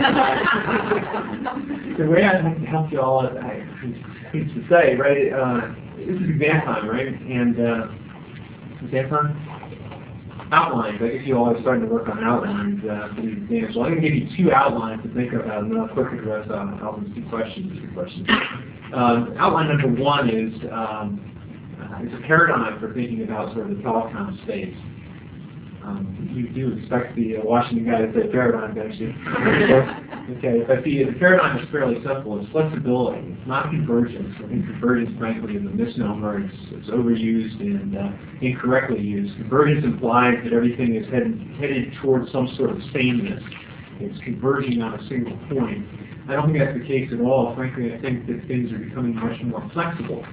The way I'd like to help you all, is, I hate to say, right, uh, this is exam time, right? And uh, exam time? Outlines. I guess you all are starting to work on outlines uh, for these exams. So I'm going to give you two outlines to think about, and then I'll quickly address um, Alvin's two questions. Two questions. Um, outline number one is um, uh, it's a paradigm for thinking about sort of the telecom space. Um, you do expect the uh, Washington guy to say paradigm, don't you? Okay, but the, the paradigm is fairly simple. It's flexibility. It's not convergence. I think convergence, frankly, is a misnomer. It's, it's overused and uh, incorrectly used. Convergence implies that everything is headed, headed towards some sort of sameness. It's converging on a single point. I don't think that's the case at all. Frankly, I think that things are becoming much more flexible.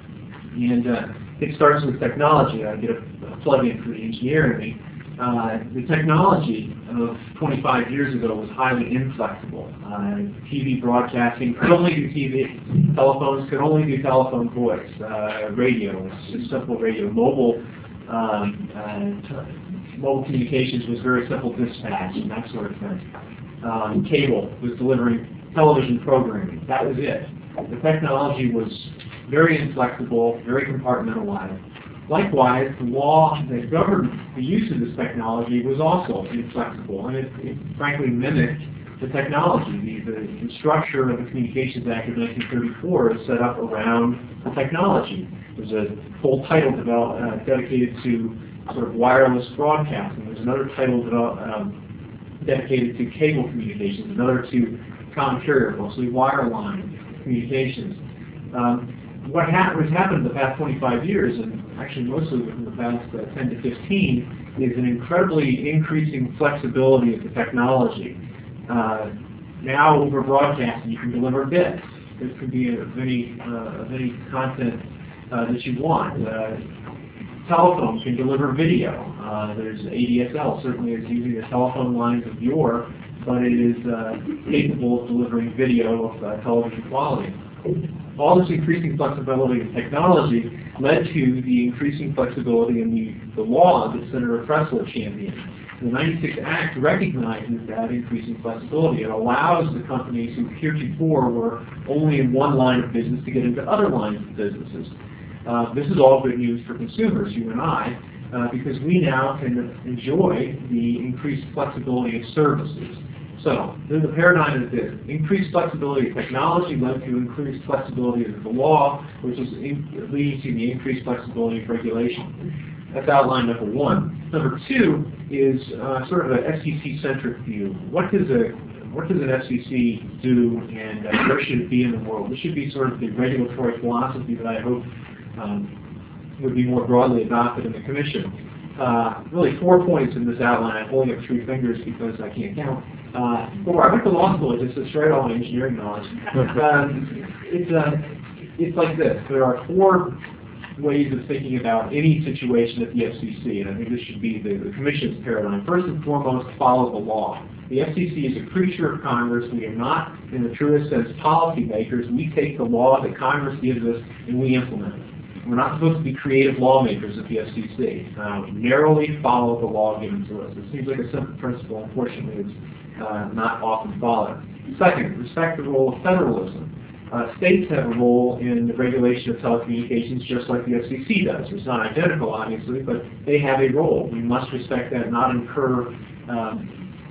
And uh, it starts with technology. I get a, a plug in for the engineer in me. Uh, the technology of twenty-five years ago was highly inflexible. Uh, T V broadcasting could only do T V. Telephones could only do telephone voice. Uh, radio was just simple radio. Mobile um, uh, mobile communications was very simple dispatch and that sort of thing. Um, cable was delivering television programming. That was it. The technology was very inflexible, very compartmentalized. Likewise, the law that governed the use of this technology was also inflexible, and it, it frankly mimicked the technology. The, the structure of the Communications Act of nineteen thirty-four is set up around the technology. There's a whole title develop, uh, dedicated to sort of wireless broadcasting. There's another title develop, um, dedicated to cable communications, another to common carrier, mostly wireline communications. Um, what ha has happened in the past twenty-five years, and actually mostly within the past uh, ten to fifteen, is an incredibly increasing flexibility of the technology. Uh, now over broadcasting, you can deliver bits. This can be of any, uh, of any content uh, that you want. Uh, telephones can deliver video. Uh, there's A D S L, certainly is using the telephone lines of yore, but it is uh, capable of delivering video of uh, television quality. All this increasing flexibility in technology led to the increasing flexibility in the, the law that Senator Pressler championed. The ninety-six Act recognizes that increasing flexibility. It allows the companies who heretofore were only in one line of business to get into other lines of businesses. Uh, this is all good news for consumers, you and I, uh, because we now can enjoy the increased flexibility of services. So, then the paradigm is this. Increased flexibility of technology led to increased flexibility of the law, which is in, leading to the increased flexibility of regulation. That's outline number one. Number two is uh, sort of an F C C-centric view. What does a what does an F C C do, and uh, where should it be in the world? This should be sort of the regulatory philosophy that I hope um, would be more broadly adopted in the Commission. Uh, really four points in this outline. I'm holding up three fingers because I can't count. Uh, four. I went to law school. It's just a straight on engineering knowledge. Um, it's, uh, it's like this. There are four ways of thinking about any situation at the F C C, and I think this should be the, the Commission's paradigm. First and foremost, follow the law. The F C C is a creature of Congress. We are not, in the truest sense, policymakers. We take the law that Congress gives us and we implement it. We're not supposed to be creative lawmakers at the F C C. Uh, we narrowly follow the law given to us. It seems like a simple principle. Unfortunately, it's uh, not often followed. Second, respect the role of federalism. Uh, states have a role in the regulation of telecommunications just like the F C C does. It's not identical, obviously, but they have a role. We must respect that, not incur um,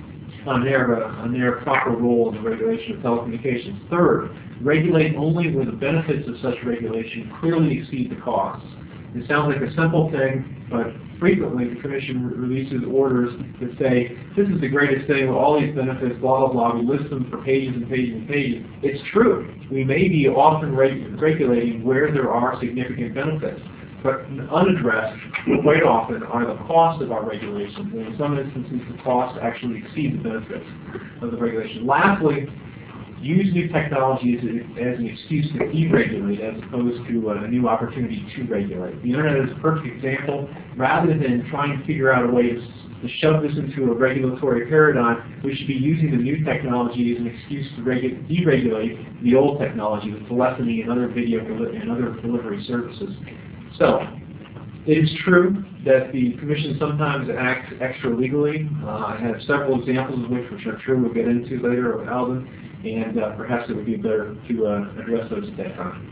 on, their, uh, on their proper role in the regulation of telecommunications. Third, regulate only where the benefits of such regulation clearly exceed the costs. It sounds like a simple thing, but frequently the commission re- releases orders that say, this is the greatest thing with all these benefits, blah, blah, blah. We list them for pages and pages and pages. It's true. We may be often reg- regulating where there are significant benefits, but unaddressed quite often are the costs of our regulations. And in some instances, the costs actually exceed the benefits of the regulation. Lastly, use new technology as, a, as an excuse to deregulate as opposed to a new opportunity to regulate. The internet is a perfect example. Rather than trying to figure out a way to, to shove this into a regulatory paradigm, we should be using the new technology as an excuse to regu- deregulate the old technology with telephony and other video deli- and other delivery services. So, it is true that the Commission sometimes acts extra legally. Uh, I have several examples of which, which are true, we'll get into later with Alvin, and uh, perhaps it would be better to uh, address those at that time.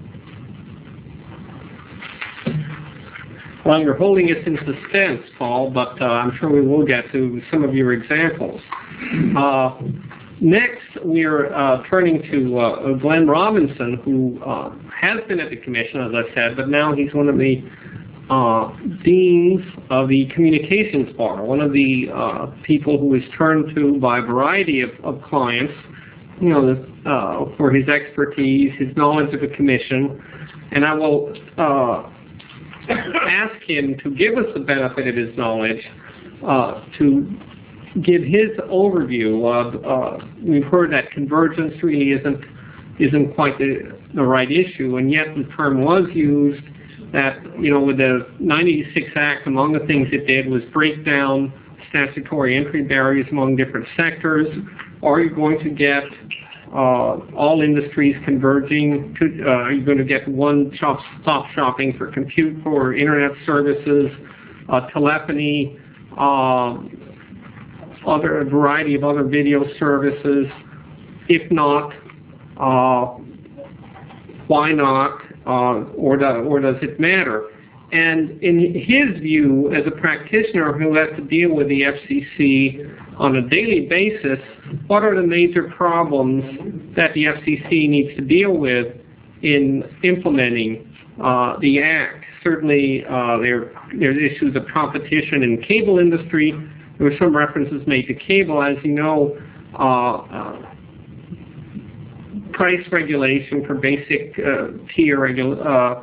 Well, you're holding us in suspense, Paul, but uh, I'm sure we will get to some of your examples. Uh, next, we're uh, turning to uh, Glenn Robinson, who uh, has been at the Commission, as I said, but now he's one of the uh, deans of the Communications Bar, one of the uh, people who is turned to by a variety of, of clients, you know, uh, for his expertise, his knowledge of the Commission, and I will uh, ask him to give us the benefit of his knowledge, uh, to give his overview of, uh, we've heard that convergence really isn't, isn't quite the, the right issue, and yet the term was used that, you know, with the ninety-six Act, among the things it did was break down statutory entry barriers among different sectors. Are you going to get uh, all industries converging? To, uh, are you going to get one shop, stop shopping for compute, for internet services, uh, telephony, uh, other a variety of other video services? If not, uh, why not? Uh, or, do, or does it matter? And in his view, as a practitioner who has to deal with the F C C on a daily basis, what are the major problems that the F C C needs to deal with in implementing uh, the Act? Certainly, uh, there there's issues of competition in the cable industry. There were some references made to cable. As you know, uh, uh, price regulation for basic uh, tier regu- uh,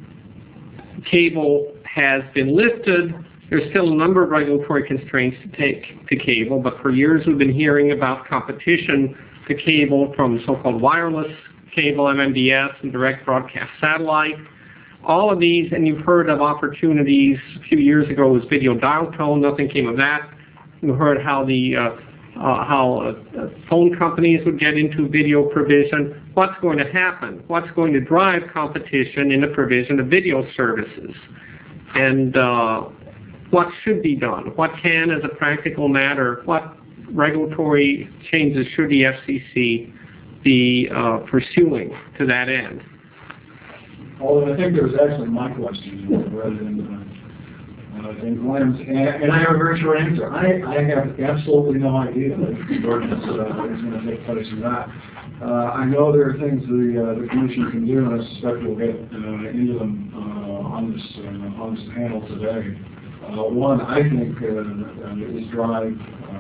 cable has been lifted. There's still a number of regulatory constraints to take to cable, but for years we've been hearing about competition to cable from so-called wireless cable, M M D S, and direct broadcast satellite. All of these, and you've heard of opportunities. A few years ago was video dial tone. Nothing came of that. You heard how the uh, uh, how uh, phone companies would get into video provision. What's going to happen? What's going to drive competition in the provision of video services? And uh, what should be done? What can, as a practical matter, what regulatory changes should the F C C be uh, pursuing to that end? Well, I think there was actually my question rather than uh, than Glenn's, and, and I have a very short answer. I, I have absolutely no idea if convergence uh, is going to take place or not. Uh, I know there are things the uh, the Commission can do, and I suspect we'll get uh, into them uh, on this uh, on this panel today. Uh, one, I think, uh, is drive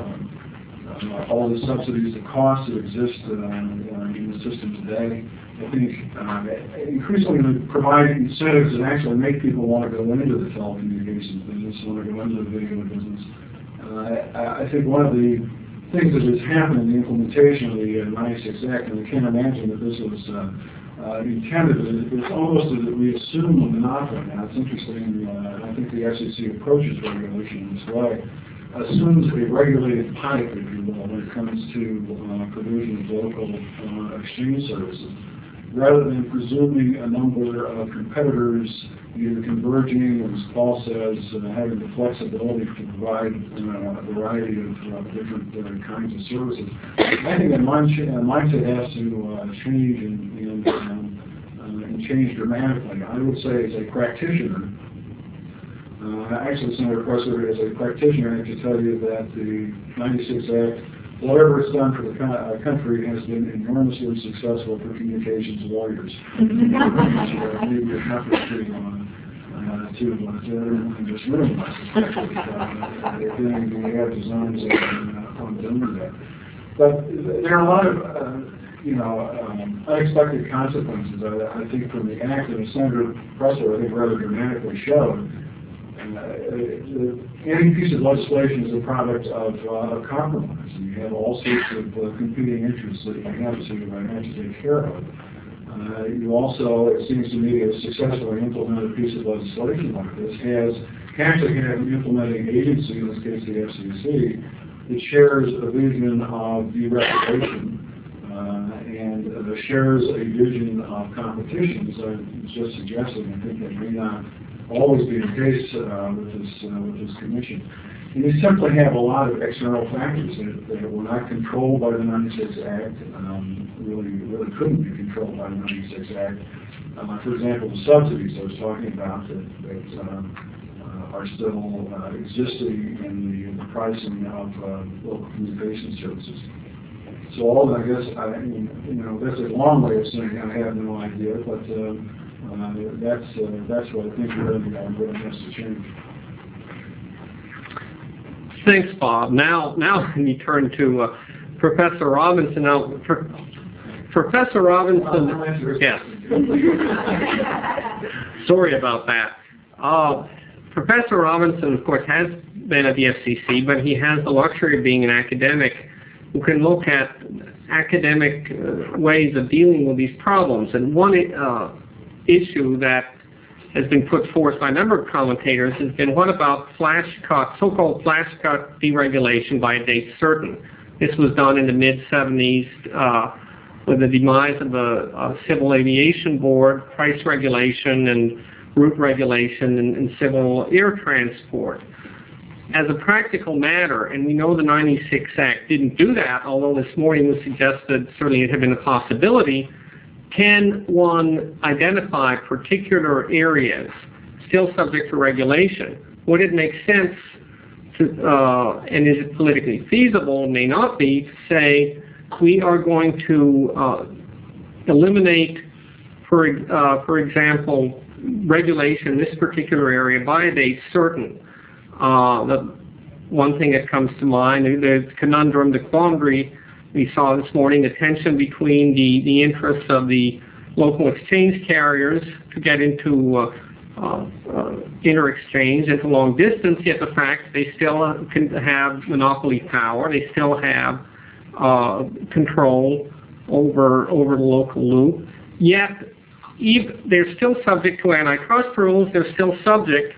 uh, uh, all the subsidies, the costs that exist uh, uh, in the system today. I think uh, increasingly provide incentives that actually make people want to go into the telecommunications business, want to go into the video business. Uh, I, I think one of the things that has happened in the implementation of the uh, ninety-six Act, and I can't imagine that this was uh, uh, intended, it's almost as if we assume a monopoly. Now, it's interesting, uh, I think the F C C approaches regulation in this way, assumes a regulated pipe, if you will, when it comes to uh, provision of local uh, exchange services, rather than presuming a number of competitors either converging, or as Paul says, uh, having the flexibility to provide uh, a variety of uh, different uh, kinds of services. I think that mindset, uh, mindset has to uh, change and, and, um, uh, and change dramatically. I would say as a practitioner, uh, actually Senator Presser, as a practitioner, I have to tell you that the ninety-six Act, whatever it's done for the co uh, country, has been enormously successful for communications lawyers. uh, maybe a country on. Uh, too, but uh, just minimize it. Uh, They're doing, they have designs on, uh, on doing that. But there are a lot of, uh, you know, um, unexpected consequences, I, I think, from the act, and Senator Presser, I think, rather dramatically showed. And, uh, the, any piece of legislation is a product of, uh, of compromise. And you have all sorts of uh, competing interests that you have to, uh, have to take care of. Uh, you also, it seems to me, a successfully implemented piece of legislation like this has, has to have an implementing agency, in this case the F C C, that shares a vision of deregulation uh, and uh, shares a vision of competition. So I was just suggesting, I think that may not always be the case uh, with this uh, with this commission. And you simply have a lot of external factors that, that were not controlled by the ninety-six Act, um, really really couldn't be controlled by the ninety-six Act. Uh, for example, the subsidies I was talking about that, that um, uh, are still uh, existing in the, the pricing of uh, local communication services. So all that, I guess, I mean, you know, that's a long way of saying I have no idea, but uh, uh, that's uh, that's what I think really, uh, really has to change. Thanks, Bob. Now, now we turn to uh, Professor Robinson. Now, Pro Professor Robinson, yes. Sorry about that. Uh, Professor Robinson, of course, has been at the F C C, but he has the luxury of being an academic who can look at academic uh, ways of dealing with these problems. And one uh, issue that has been put forth by a number of commentators has been, what about flash cut, so-called flash cut deregulation by a date certain? This was done in the mid seventies uh, with the demise of the uh, Civil Aviation Board, price regulation and route regulation and, and civil air transport. As a practical matter, and we know the ninety-six Act didn't do that, although this morning was suggested certainly it had been a possibility, can one identify particular areas still subject to regulation? Would it make sense to, uh, and is it politically feasible, may not be, to say we are going to uh, eliminate, for, uh, for example, regulation in this particular area by a date certain? Uh, the one thing that comes to mind, the conundrum, the quandary we saw this morning, the tension between the, the interests of the local exchange carriers to get into uh, uh, uh, inter-exchange into long distance, yet the fact they still uh, can have monopoly power, they still have uh, control over, over the local loop, yet even, they're still subject to antitrust rules, they're still subject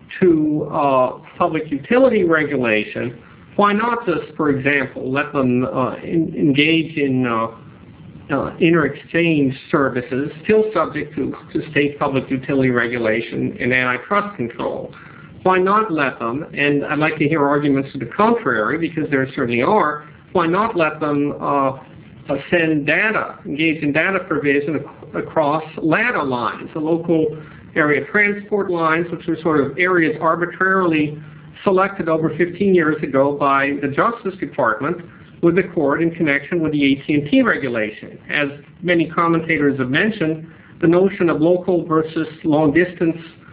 to uh, public utility regulation. Why not just, for example, let them uh, in, engage in uh, uh, inter-exchange services, still subject to, to state public utility regulation and antitrust control? Why not let them, and I'd like to hear arguments to the contrary, because there certainly are, why not let them uh, uh, send data, engage in data provision ac across ladder lines, the local area transport lines, which are sort of areas arbitrarily selected over fifteen years ago by the Justice Department with the court in connection with the A T and T regulation. As many commentators have mentioned, the notion of local versus long distance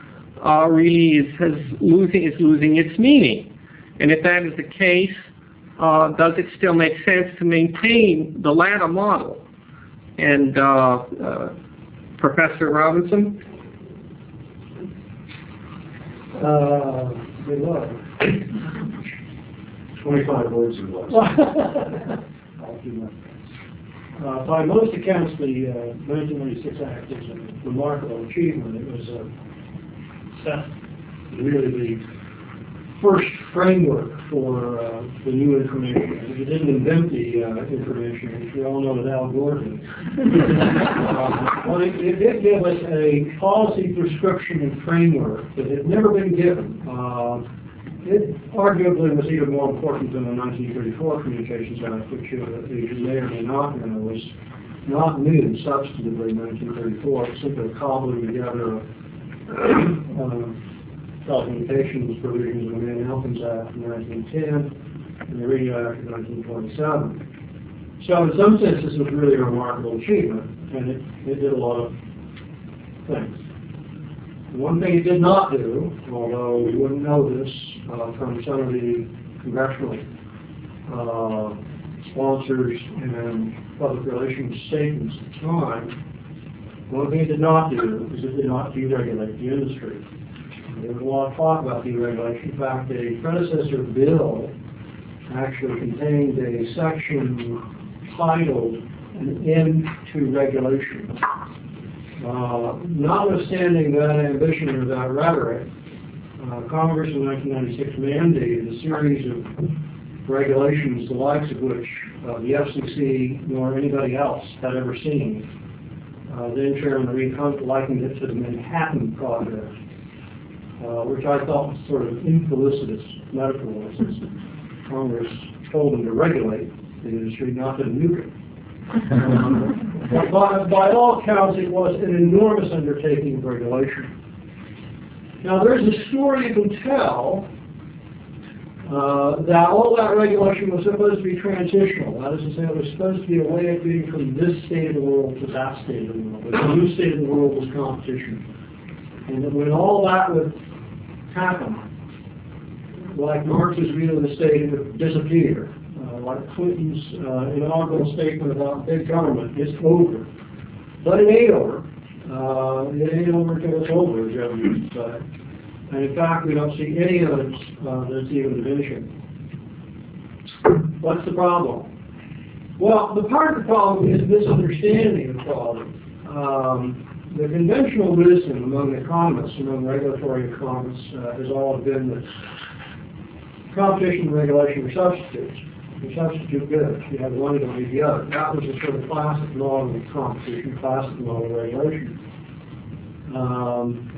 uh, really is, has losing, is losing its meaning. And if that is the case, uh, does it still make sense to maintain the ladder model? And uh, uh, Professor Robinson? Uh, good luck. twenty-five words or less. I'll do my best. Uh, by most accounts, the uh, nineteen ninety-six Act is a remarkable achievement. It was uh, set really the first framework for uh, the new information. It didn't invent the uh, information, which we all know that Al Gore did. uh, well, it, it did give us a policy prescription and framework that had never been given. Uh, it arguably was even more important than the nineteen thirty-four Communications Act, which uh, you may or may not know was not new substantively in nineteen thirty-four, simply cobbling together uh, telecommunications provisions of the Mann-Elkins Act in nineteen ten and the Radio Act of nineteen twenty-seven. So in some senses it was really a remarkable achievement, and it, it did a lot of things. One thing it did not do, although we wouldn't know this uh, from some of the congressional uh, sponsors and public relations statements at the time, one thing it did not do is it did not deregulate the industry. There was a lot of talk about deregulation. In fact, a predecessor bill actually contained a section titled An End to Regulation. Uh, notwithstanding that ambition or that rhetoric, uh, Congress in nineteen ninety-six mandated a series of regulations, the likes of which uh, the F C C nor anybody else had ever seen. Uh, then Chairman Reed Hunt likened it to the Manhattan Project, uh, which I thought was sort of infelicitous metaphor, since Congress told them to regulate the industry, not to nuke it. Um, but by, by all accounts, it was an enormous undertaking of regulation. Now, there's a story you can tell uh, that all that regulation was supposed to be transitional. That is to say, it was supposed to be a way of getting from this state of the world to that state of the world. The new state of the world was competition. And that when all that would happen, like Marx's view of the state, it would disappear. Uh, like Clinton's uh, inaugural statement about big government, it's over. But it ain't over. Uh, it ain't over until it's over, as Joe used to say. And in fact, we don't see any evidence uh, that it's even diminishing. What's the problem? Well, the part of the problem is misunderstanding the problem. Um, the conventional wisdom among economists, among regulatory economists, uh, has always been that competition and regulation are substitutes. You substitute goods. You have one, you don't need the other. That was the sort of classic model of competition, classic model of regulation. Um,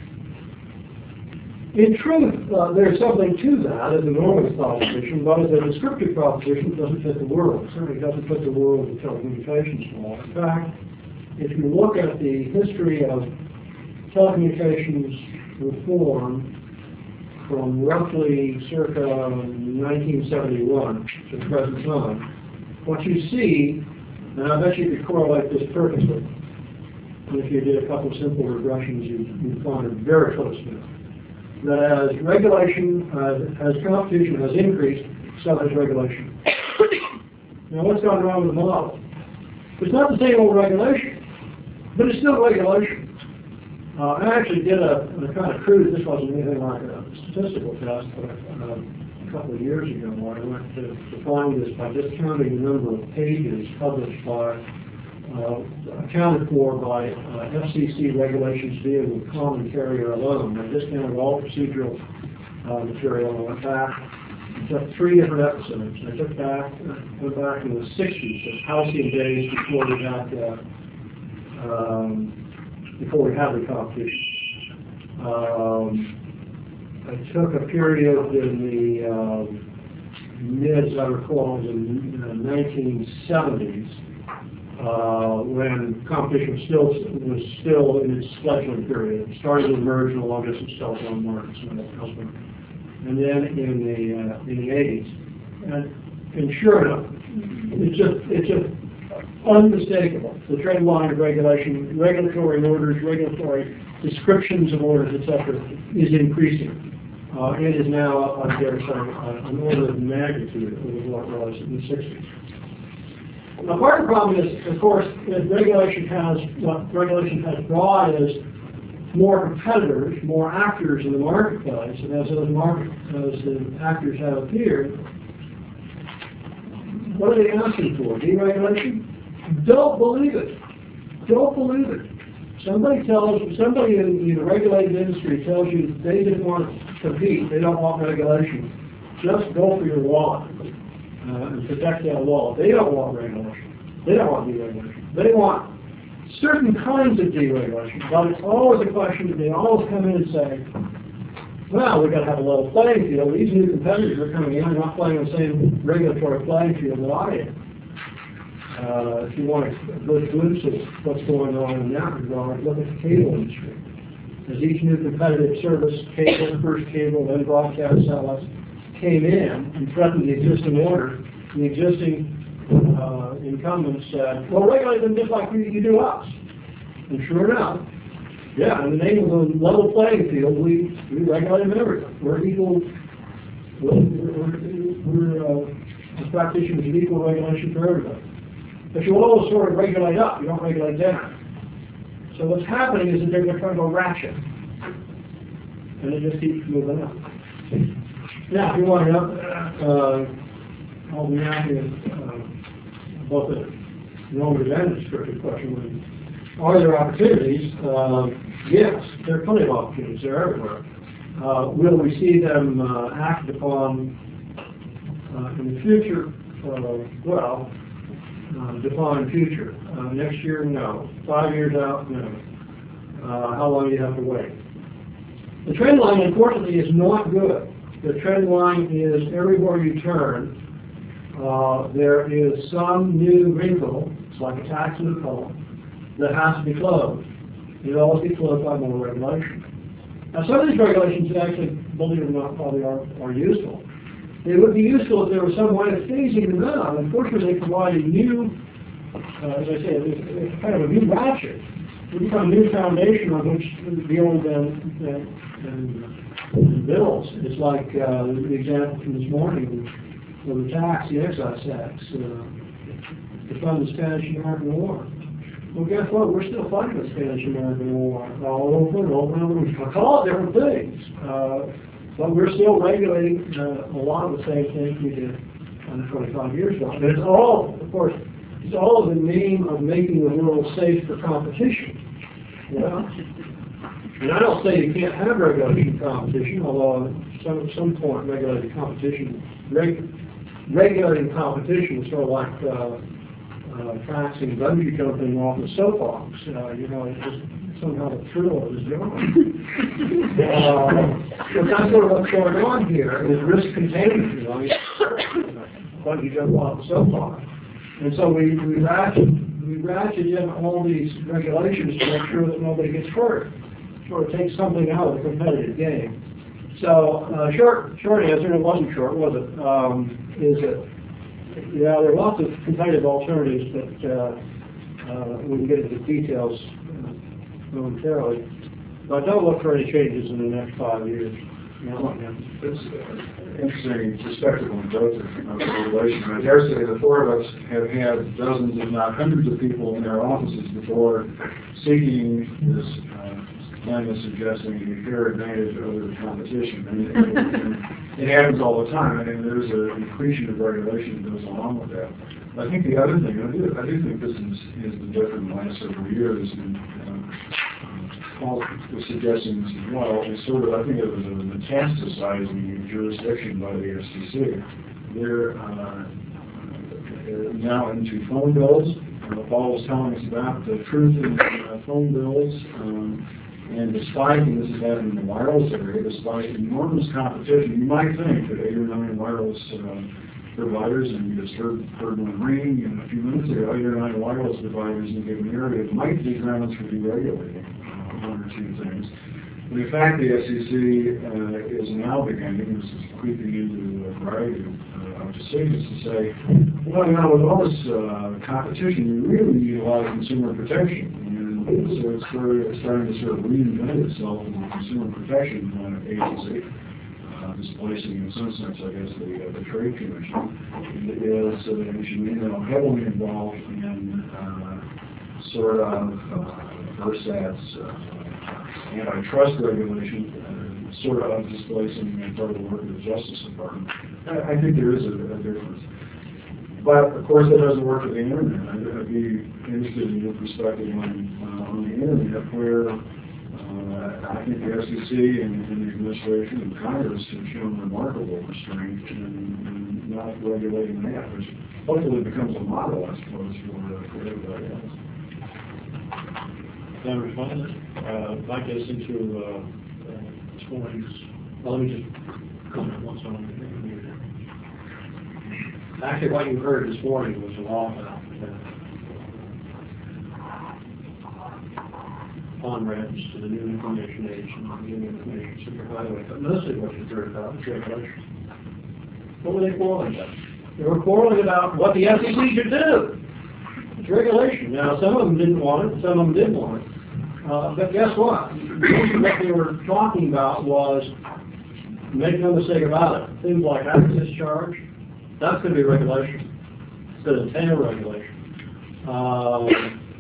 in truth, uh, there's something to that as a normative proposition, but as a descriptive proposition, it doesn't fit the world. It certainly doesn't fit the world of telecommunications law. In fact, if you look at the history of telecommunications reform from roughly circa nineteen seventy-one to the present time, what you see, and I bet you could correlate this perfectly, and if you did a couple of simple regressions, you'd, you'd find it very close to it. That as regulation, uh, as competition has increased, so has regulation. Now, what's gone wrong with the model? It's not the same old regulation, but it's still regulation. Uh, I actually did a, a kind of crude, this wasn't anything like a statistical test, but uh, a couple of years ago, I went to, to find this by just counting the number of pages published by, uh, accounted for by uh, F C C regulations dealing with common carrier alone. I discounted all procedural uh, material and went back and took three different episodes. I took back, uh, went back in the sixties, the halcyon days before we had uh, um, before we had the competition. Um, I took a period in the uh, mid, as I recall, in the nineteen seventies, uh, when competition was still was still in its fledgling period. It started to emerge in the longest telephone markets and elsewhere. And then in the uh, in the eighties, and, and sure enough, it's just it's just unmistakable. The trend line of regulation, regulatory orders, regulatory descriptions of orders, et cetera, is increasing. Uh, it is now, I dare say, uh, an order of magnitude over what it was in the sixties. Now, part of the problem is, of course, that regulation has, what regulation has brought is more competitors, more actors in the marketplace, and as those market, as the actors have appeared, what are they asking for? Deregulation? Don't believe it. Don't believe it. Somebody tells, somebody in the regulated industry tells you that they didn't want to compete, they don't want regulation. Just go for your wallet uh, and protect that wallet. They don't want regulation. They don't want deregulation. They want certain kinds of deregulation, but it's always a question that they always come in and say, well, we've got to have a level playing field. These new competitors are coming in and not playing the same regulatory playing field that I am. Uh, if you want a good glimpse of what's going on in that regard, look at the cable industry. As each new competitive service, cable, first cable, then broadcast satellites, came in and threatened the existing order, the existing uh, incumbents said, well, regulate them just like you, you do us. And sure enough, Yeah, in the name of the level playing field, we, we regulate them everything. We're equal, we're, we're, we're uh, practitioners of equal regulation for everybody. But you always sort of regulate up, you don't regulate down. So what's happening is that they're trying to go ratchet. And it just keeps moving up. Now, if you want to know, uh, I'll be happy to, uh, both the normative and descriptive question. Are there opportunities? Uh, yes, there are plenty of opportunities. They're everywhere. Uh, will we see them uh, acted upon uh, in the future? Uh, well, uh, defined future. Uh, next year, no. Five years out, no. Uh, how long do you have to wait? The trend line, unfortunately, is not good. The trend line is everywhere you turn, uh, there is some new wrinkle, it's like a tax loophole, that has to be closed. It will always be closed by more regulation. Now, some of these regulations actually, believe it or not, probably are, are useful. It would be useful if there was some way of phasing them out. Unfortunately, they provide a new, uh, as I said, it's, it's kind of a new ratchet. It becomes a new foundation on which to deal with and, and bills. It's like uh, the example from this morning of the tax, the excise tax, uh, to fund the Spanish-American War. Well, guess what? We're still fighting the Spanish-American War all over and over and over. We call it different things, uh, but we're still regulating uh, a lot of the same things we did uh, twenty-five years ago. And it's all, of course, it's all in the name of making the world safe for competition. You know? And I don't say you can't have regulated competition, although at some, some point regulated competition, reg, regulating competition is sort of like uh, uh, taxing bungee jumping off the soapbox. Uh, you know, it's just somehow the thrill of the job. uh, but that's sort of what's going on here is risk containment. You know, bungee jump off the soapbox. And so we, we ratchet, we ratchet in all these regulations to make sure that nobody gets hurt. Sort of takes something out of the competitive game. So, uh, short, short answer, and it wasn't short, was it? Um, is that, yeah, there are lots of competitive alternatives, but uh, uh, we can get into the details uh, momentarily. But don't look for any changes in the next five years. No, yeah. It's uh, interesting perspective on both of regulation. I dare say the four of us have had dozens, if not hundreds, of people in our offices before seeking this uh, line of suggesting a fair advantage over the competition. And it, and it happens all the time, and there's an accretion of regulation that goes along with that. I think the other thing, I do, I do think this is, is the difference in the last several years, and uh, Paul was suggesting this as well, is sort of, I think it was a metastasizing jurisdiction by the F C C. They're, uh, they're now into phone bills. Uh, Paul was telling us about the truth in uh, phone bills, um, and despite, and this is happening in the wireless area, despite enormous competition, you might think that eight or nine wireless uh, providers, and you just heard, heard one ring and a few minutes ago, eight or nine wireless providers in a given area might be grounds for deregulating one or two things. But in fact, the F C C uh, is now beginning, this is creeping into a variety of uh, decisions to say, well, you know, with all this uh, competition, you really need a lot of consumer protection. And so it's sort of starting to sort of reinvent itself as a consumer protection uh, agency, uh, displacing in some sense, I guess, the, uh, the Trade Commission. It is, uh, as you know, heavily involved in uh, sort of uh, Versat's uh, antitrust regulation, uh, sort of displacing part of the work of the Justice Department. I, I think there is a, a difference. But, of course, that doesn't work with the Internet. I'd, I'd be interested in your perspective on, uh, on the Internet, where uh, I think the F C C and, and the administration and Congress have shown remarkable restraint in, in not regulating that, which hopefully becomes a model, I suppose, for, uh, for everybody else. Can I respond? Uh, like this into uh, uh, this morning's, well, let me just comment once on it. Actually, what you heard this morning was a lot about uh, on-ramps to the new information age and the new information superhighway, but mostly what you heard about was regulation. What were they quarreling about? They were quarreling about what the F C C should do. It's regulation. Now, some of them didn't want it, some of them did want it. Uh, but guess what? What they were talking about was, make no mistake about it, things like access charge, that's going to be regulation. It's an antenna regulation. Uh,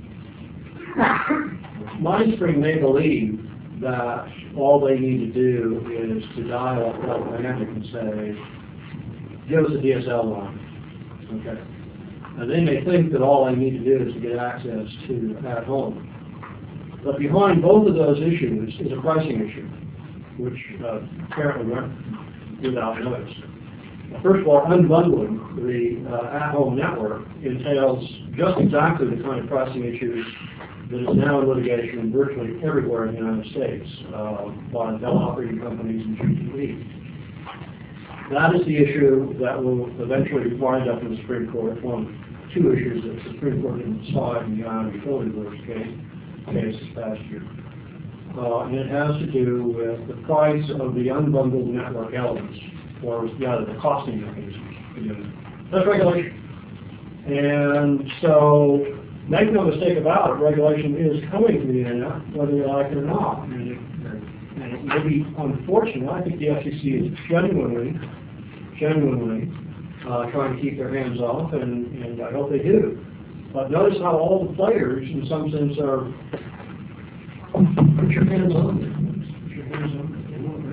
Mindstream may believe that all they need to do is to dial up Atlantic and say, give us a D S L line. Okay. And they may think that all they need to do is to get access to at home. But behind both of those issues is a pricing issue, which uh, apparently went without notice. First of all, unbundling the uh, at-home network entails just exactly the kind of pricing issues that is now in litigation virtually everywhere in the United States uh, by Bell operating companies and G T E. That is the issue that will eventually wind up in the Supreme Court. One of two issues that the Supreme Court didn't decide in the Ion Utility Works case, case this past year. Uh, and it has to do with the price of the unbundled network elements, or rather the costing mechanisms. That's regulation. And so, make no mistake about it, regulation is coming to the internet, whether you like it or not. And it, and it may be unfortunate. I think the F C C is genuinely, genuinely uh, trying to keep their hands off, and, and I hope they do. But notice how all the players, in some sense, are put your hands on it. Put your hands on it.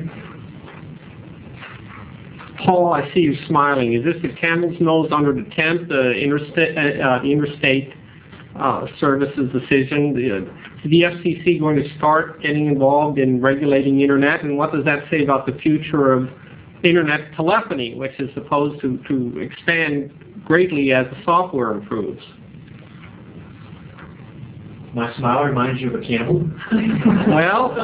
Paul, I see you smiling. Is this the camel's nose under the tent, the interstate, uh, the interstate uh, services decision? The, uh, is the F C C going to start getting involved in regulating the internet? And what does that say about the future of internet telephony, which is supposed to, to expand greatly as the software improves? My smile reminds you of a camel? Well...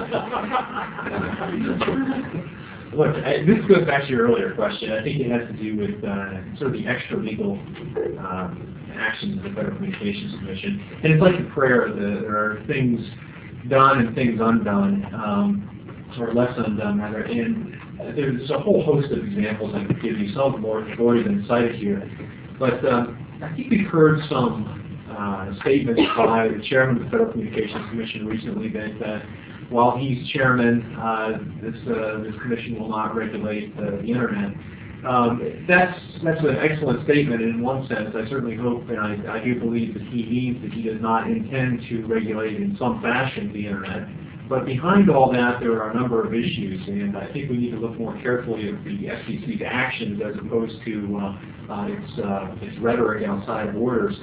Look, I, this goes back to your earlier question. I think it has to do with uh, sort of the extra legal um, actions of the Federal Communications Commission. And it's like a prayer. The, there are things done and things undone, um, or less undone, rather. And there's a whole host of examples I could give you. Some of them have already been cited here. But um, I think we've heard some uh, statements by the chairman of the Federal Communications Commission recently that uh, while he's chairman, uh, this uh, this commission will not regulate uh, the internet. Um, that's that's an excellent statement in one sense. I certainly hope and I, I do believe that he means that he does not intend to regulate in some fashion the internet. But behind all that, there are a number of issues, and I think we need to look more carefully at the F C C's actions as opposed to uh, uh, its uh, its rhetoric outside of borders.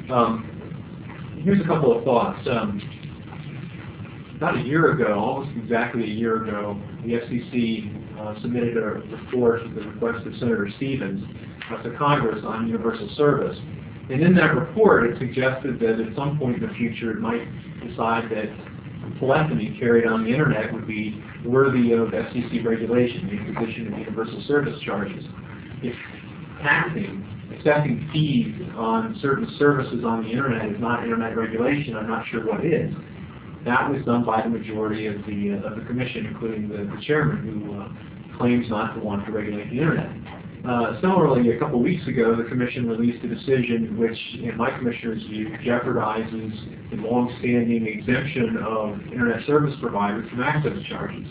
Um, here's a couple of thoughts. Um, About a year ago, almost exactly a year ago, the F C C uh, submitted a report at the request of Senator Stevens uh, to Congress on universal service. And in that report, it suggested that at some point in the future, it might decide that telephony carried on the internet would be worthy of F C C regulation, the imposition of universal service charges. If taxing, accepting fees on certain services on the internet is not internet regulation, I'm not sure what is. That was done by the majority of the uh, of the commission, including the, the chairman, who uh, claims not to want to regulate the internet. Uh, similarly, a couple weeks ago, the commission released a decision which, in my commissioner's view, jeopardizes the long-standing exemption of internet service providers from access charges.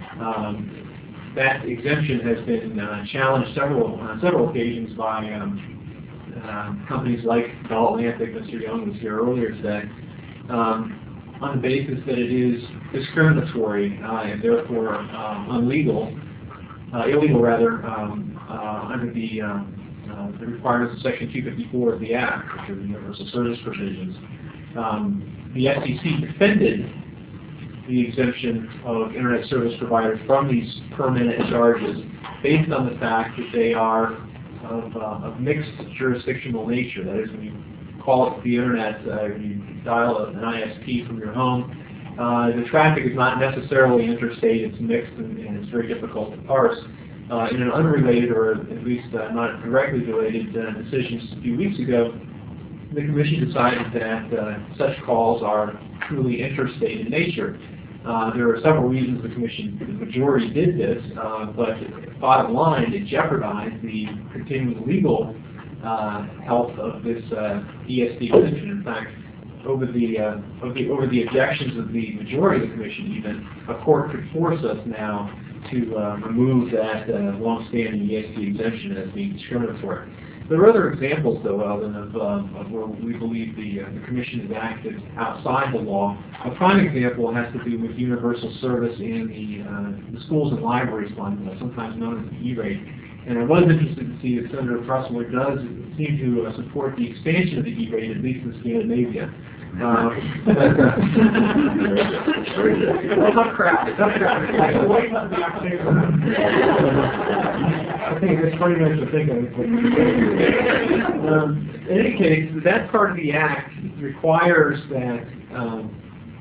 Um, that exemption has been uh, challenged several on several occasions by um, uh, companies like Bell Atlantic. Mister Young was here earlier today. Um, on the basis that it is discriminatory uh, and therefore um, illegal, uh, illegal rather, um, uh, under the, um, uh, the requirements of Section two fifty-four of the Act, which are the universal service provisions. Um, the F C C defended the exemption of internet service providers from these per minute charges based on the fact that they are of, uh, of mixed jurisdictional nature. That is, when you call up the internet, uh, you dial an I S P from your home, uh, the traffic is not necessarily interstate, it's mixed and, and it's very difficult to parse. Uh, in an unrelated, or at least uh, not directly related uh, decisions a few weeks ago, the Commission decided that uh, such calls are truly interstate in nature. Uh, there are several reasons the Commission, the majority did this, uh, but bottom line, it jeopardized the continuing legal uh, health of this uh, E S D exemption. In fact, over the, uh, over the over the objections of the majority of the commission, even a court could force us now to uh, remove that uh, long-standing E S P exemption as being discriminatory. There are other examples, though, Eldon, of, um, of where we believe the, uh, the commission has acted outside the law. A prime example has to do with universal service in the, uh, the schools and libraries fund, uh, sometimes known as the E-rate. And I was interested to see that Senator Pressler does seem to uh, support the expansion of the E-rate, at least in Scandinavia. Uh, tough crowd, tough crowd. I think that's pretty much the thing. Um, in any case, that part of the Act requires that um,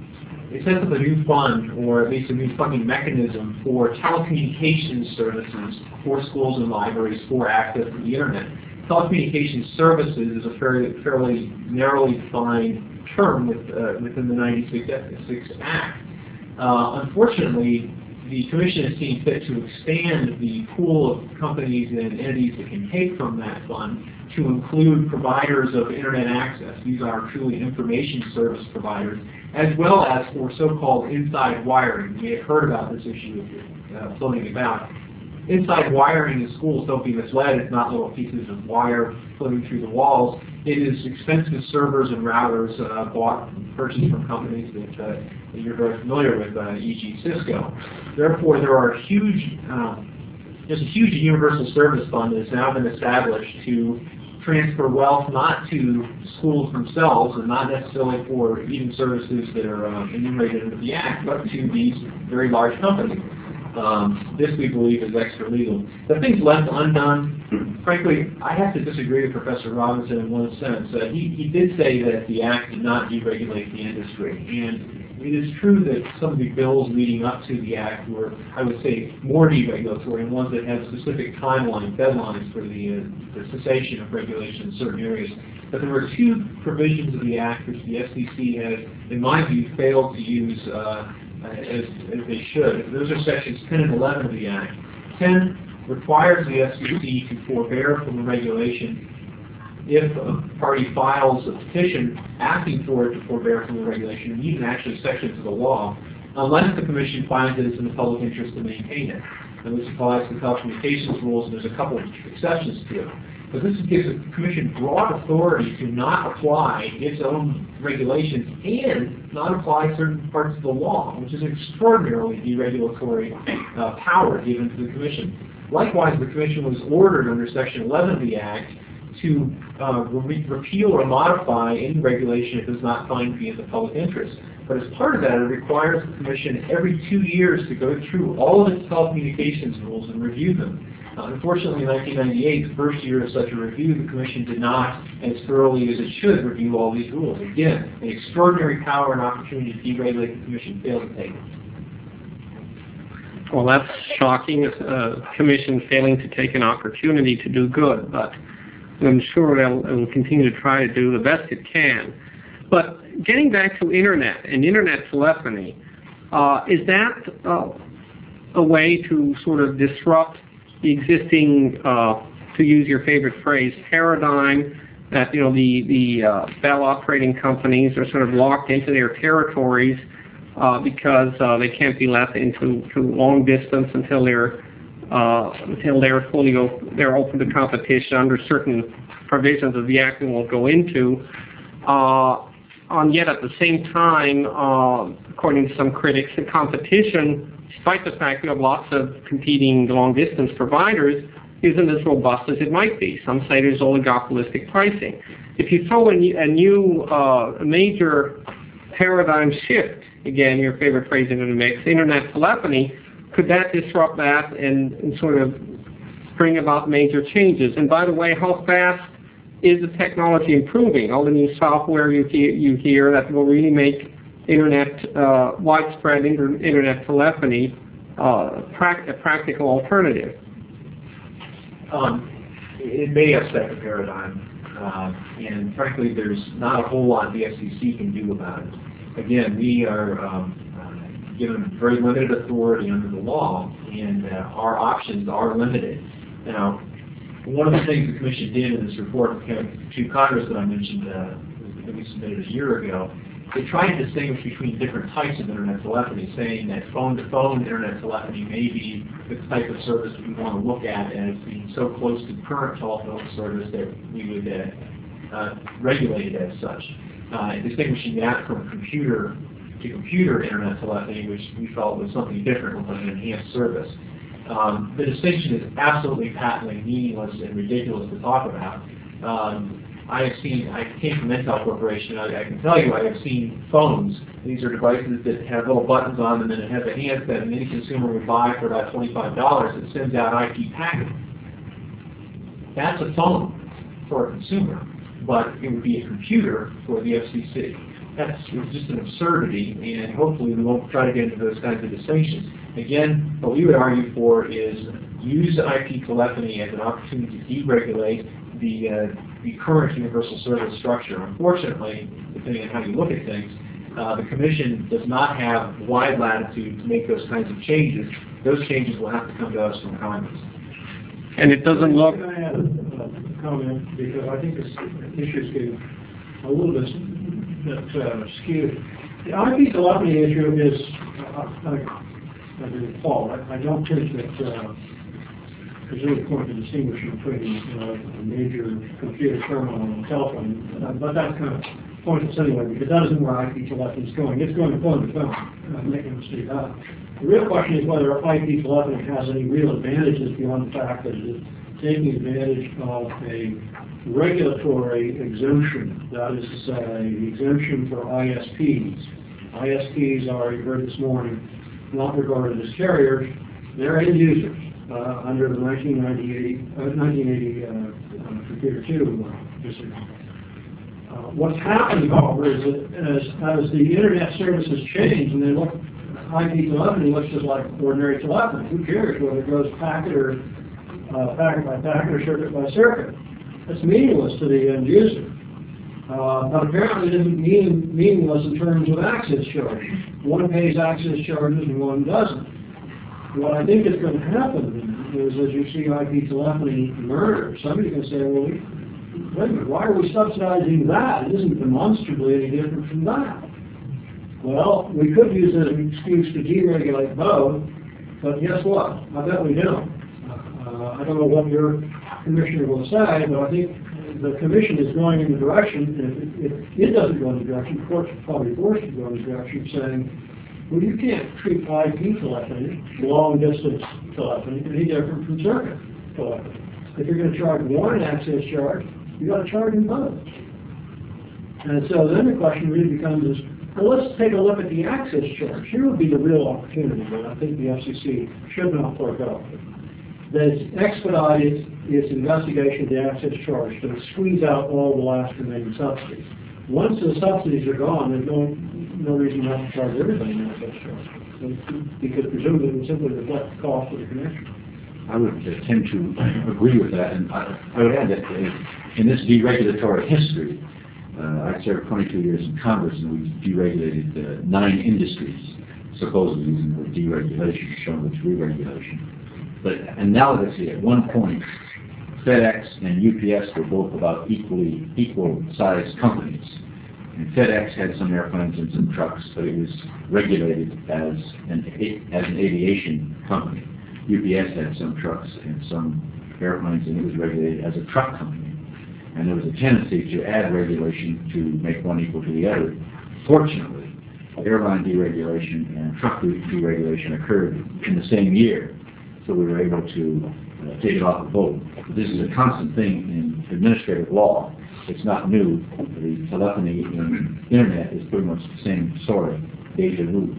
it sets up a new fund, or at least a new funding mechanism for telecommunications services for schools and libraries for access to the Internet. Telecommunications services is a fairly, fairly narrowly defined term with, uh, within the ninety-six Act. Uh, unfortunately, the Commission has seen fit to expand the pool of companies and entities that can take from that fund to include providers of Internet access. These are truly information service providers, as well as for so-called inside wiring. We have heard about this issue uh, floating about. Inside wiring in schools, don't be misled, it's not little pieces of wire floating through the walls. It is expensive servers and routers uh, bought and purchased from companies that, uh, that you're very familiar with, uh, for example Cisco. Therefore, there are huge, um, there's a huge universal service fund that has now been established to transfer wealth not to schools themselves and not necessarily for even services that are uh, enumerated in the Act, but to these very large companies. Um, this, we believe, is extra legal. The things left undone, frankly, I have to disagree with Professor Robinson in one sense. Uh, he, he did say that the Act did not deregulate the industry. And it is true that some of the bills leading up to the Act were, I would say, more deregulatory, and ones that had specific timelines, deadlines for the, uh, the cessation of regulation in certain areas. But there were two provisions of the Act which the F C C has, in my view, failed to use uh, As, as they should. Those are sections ten and eleven of the Act. ten requires the F C C to forbear from the regulation if a party files a petition asking for it to forbear from the regulation, and even actually sections of the law, unless the Commission finds that it's in the public interest to maintain it. And this applies to telecommunications rules, and there's a couple of exceptions to it. But this gives the Commission broad authority to not apply its own regulations and not apply certain parts of the law, which is an extraordinarily deregulatory uh, power given to the Commission. Likewise, the Commission was ordered under Section eleven of the Act to uh, re repeal or modify any regulation it does not find to be in the public interest. But as part of that, it requires the Commission every two years to go through all of its telecommunications rules and review them. Uh, unfortunately, in nineteen ninety-eight, the first year of such a review, the Commission did not, as thoroughly as it should, review all these rules. Again, an extraordinary power and opportunity to deregulate the Commission failed to take it. Well, that's shocking, a Commission failing to take an opportunity to do good, but I'm sure it'll, it'll continue to try to do the best it can. But getting back to Internet and Internet telephony, uh, is that uh, a way to sort of disrupt the existing, uh, to use your favorite phrase, paradigm that, you know, the, the uh, Bell operating companies are sort of locked into their territories uh, because uh, they can't be left into to long distance until they're uh, until they're fully op they're open to competition under certain provisions of the Act we won't go into. Uh, and yet at the same time, uh, according to some critics, the competition, despite the fact you have lots of competing long-distance providers, isn't as robust as it might be. Some say there's oligopolistic pricing. If you throw a new, a new uh, major paradigm shift, again, your favorite phrase into the mix, Internet telephony, could that disrupt that and, and sort of bring about major changes? And by the way, how fast is the technology improving? All the new software you, you hear that will really make Internet, uh, widespread inter Internet telephony uh, prac a practical alternative? Um, it may upset the paradigm, uh, and frankly, there's not a whole lot the F C C can do about it. Again, we are um, uh, given very limited authority under the law, and uh, our options are limited. Now, one of the things the Commission did in this report to Congress that I mentioned uh, that we submitted a year ago, they try to distinguish between different types of internet telephony, saying that phone-to-phone internet telephony may be the type of service that we want to look at as being so close to current telephone service that we would uh, uh, regulate it as such. Uh, distinguishing that from computer to computer internet telephony, which we felt was something different with an enhanced service. Um, the distinction is absolutely patently meaningless and ridiculous to talk about. Um, I have seen, I came from Intel Corporation, I, I can tell you I have seen phones. These are devices that have little buttons on them and it has a handset and any consumer would buy for about twenty-five dollars. It sends out I P packets. That's a phone for a consumer, but it would be a computer for the F C C. That's just an absurdity, and hopefully we won't try to get into those kinds of distinctions. Again, what we would argue for is use I P telephony as an opportunity to deregulate the, uh, the current universal service structure. Unfortunately, depending on how you look at things, uh, the Commission does not have wide latitude to make those kinds of changes. Those changes will have to come to us from Congress. And it doesn't look... Can I add a comment, because I think this issue is getting a little bit uh, skewed. The I P telephony issue is, uh, I, I agree with Paul, I, I don't think that uh, there's really a point to distinguish between uh, a major computer terminal and a telephone, uh, but that's kind of pointless anyway, because that isn't where I P telephony is going. It's going to phone to phone, uh, making a mistake up. The real question is whether I P telephony has any real advantages beyond the fact that it is taking advantage of a regulatory exemption. That is to say, the exemption for I S Ps. I S Ps are, you heard this morning, not regarded as carriers. They're end users uh, under the nineteen eighty uh, uh, Computer two decision. Uh, what's happened, however, is that as, as the internet services change and they look, I P telephony looks just like ordinary telephony. Who cares whether it goes packet or uh, packet by packet or circuit by circuit? It's meaningless to the end user. Uh, but apparently it isn't mean, meaningless in terms of access charges. One pays access charges and one doesn't. What I think is going to happen is as you see I P telephony murder, somebody's going to say, well, wait a minute, why are we subsidizing that? It isn't demonstrably any different from that. Well, we could use it as an excuse to deregulate both, but guess what? I bet we don't. Uh, I don't know what your commissioner will say, but I think the commission is going in the direction, if, if it doesn't go in the direction, the court's probably forced to go in the direction saying, well, you can't treat I P telephony, long distance telephony, any different from circuit telephony. If you're going to charge one access charge, you got to charge them both. And so then the question really becomes is, well, let's take a look at the access charge. Here would be the real opportunity that I think the F C C should not forego. That it's expedited its investigation of the access charge to squeeze out all the last remaining subsidies. Once the subsidies are gone, there's no, no reason not to charge everybody an access charge, because presumably it would simply reflect the cost of the connection. I would uh, tend to agree with that, and I, I would add that uh, in this deregulatory history, uh, I served twenty-two years in Congress, and we deregulated uh, nine industries, supposedly using the deregulation, showing it's re-regulation. But analogously, at one point, FedEx and U P S were both about equally equal-sized companies. And FedEx had some airplanes and some trucks, but it was regulated as an as an aviation company. U P S had some trucks and some airplanes, and it was regulated as a truck company. And there was a tendency to add regulation to make one equal to the other. Fortunately, airline deregulation and truck deregulation occurred in the same year, so we were able to uh, take it off the vote. This is a constant thing in administrative law. It's not new. The telephony and internet is pretty much the same story, deja vu.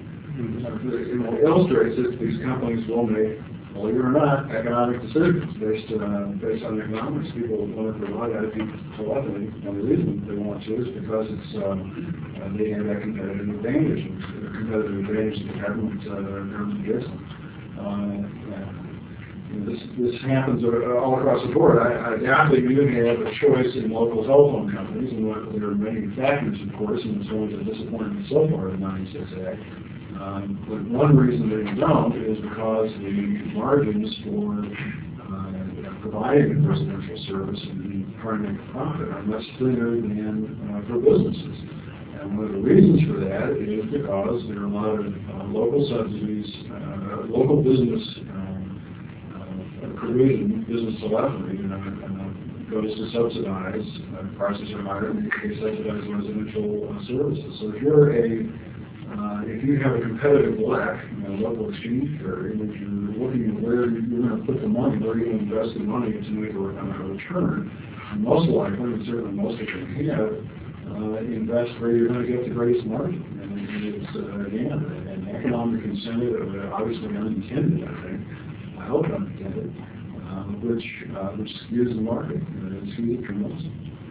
It illustrates that these companies will make, believe it or not, economic decisions based on, based on economics. People want to provide I P telephony, and the reason they want to is because it's um, uh, they have that competitive advantage, the competitive advantage that the government, uh, government gives them. Uh, This, this happens all across the board. I, I doubt that you have a choice in local telephone companies, and there are many factors, of course, and it's always a disappointment so far in the ninety-six Act. Um, but one reason that you don't is because the margins for uh, providing residential service and trying to make a profit are much thinner than uh, for businesses. And one of the reasons for that is because there are a lot of uh, local subsidies, uh, local business uh, uh, provision, business telephony, you know, uh, goes to subsidize, uh, prices are higher, and they subsidize residential uh, services. So if you're a Uh, if you have a competitive lack, you know, local exchange carrier, which you're looking at where you're going to put the money, where you're going to invest the money to make a, a return, most likely, and certainly most of them have, uh, invest where you're going to get the greatest margin. And, and it's, uh, again, an economic incentive, uh, obviously unintended, I think, I hope unintended, um, which, uh, which skews the market, and it skews it tremendously.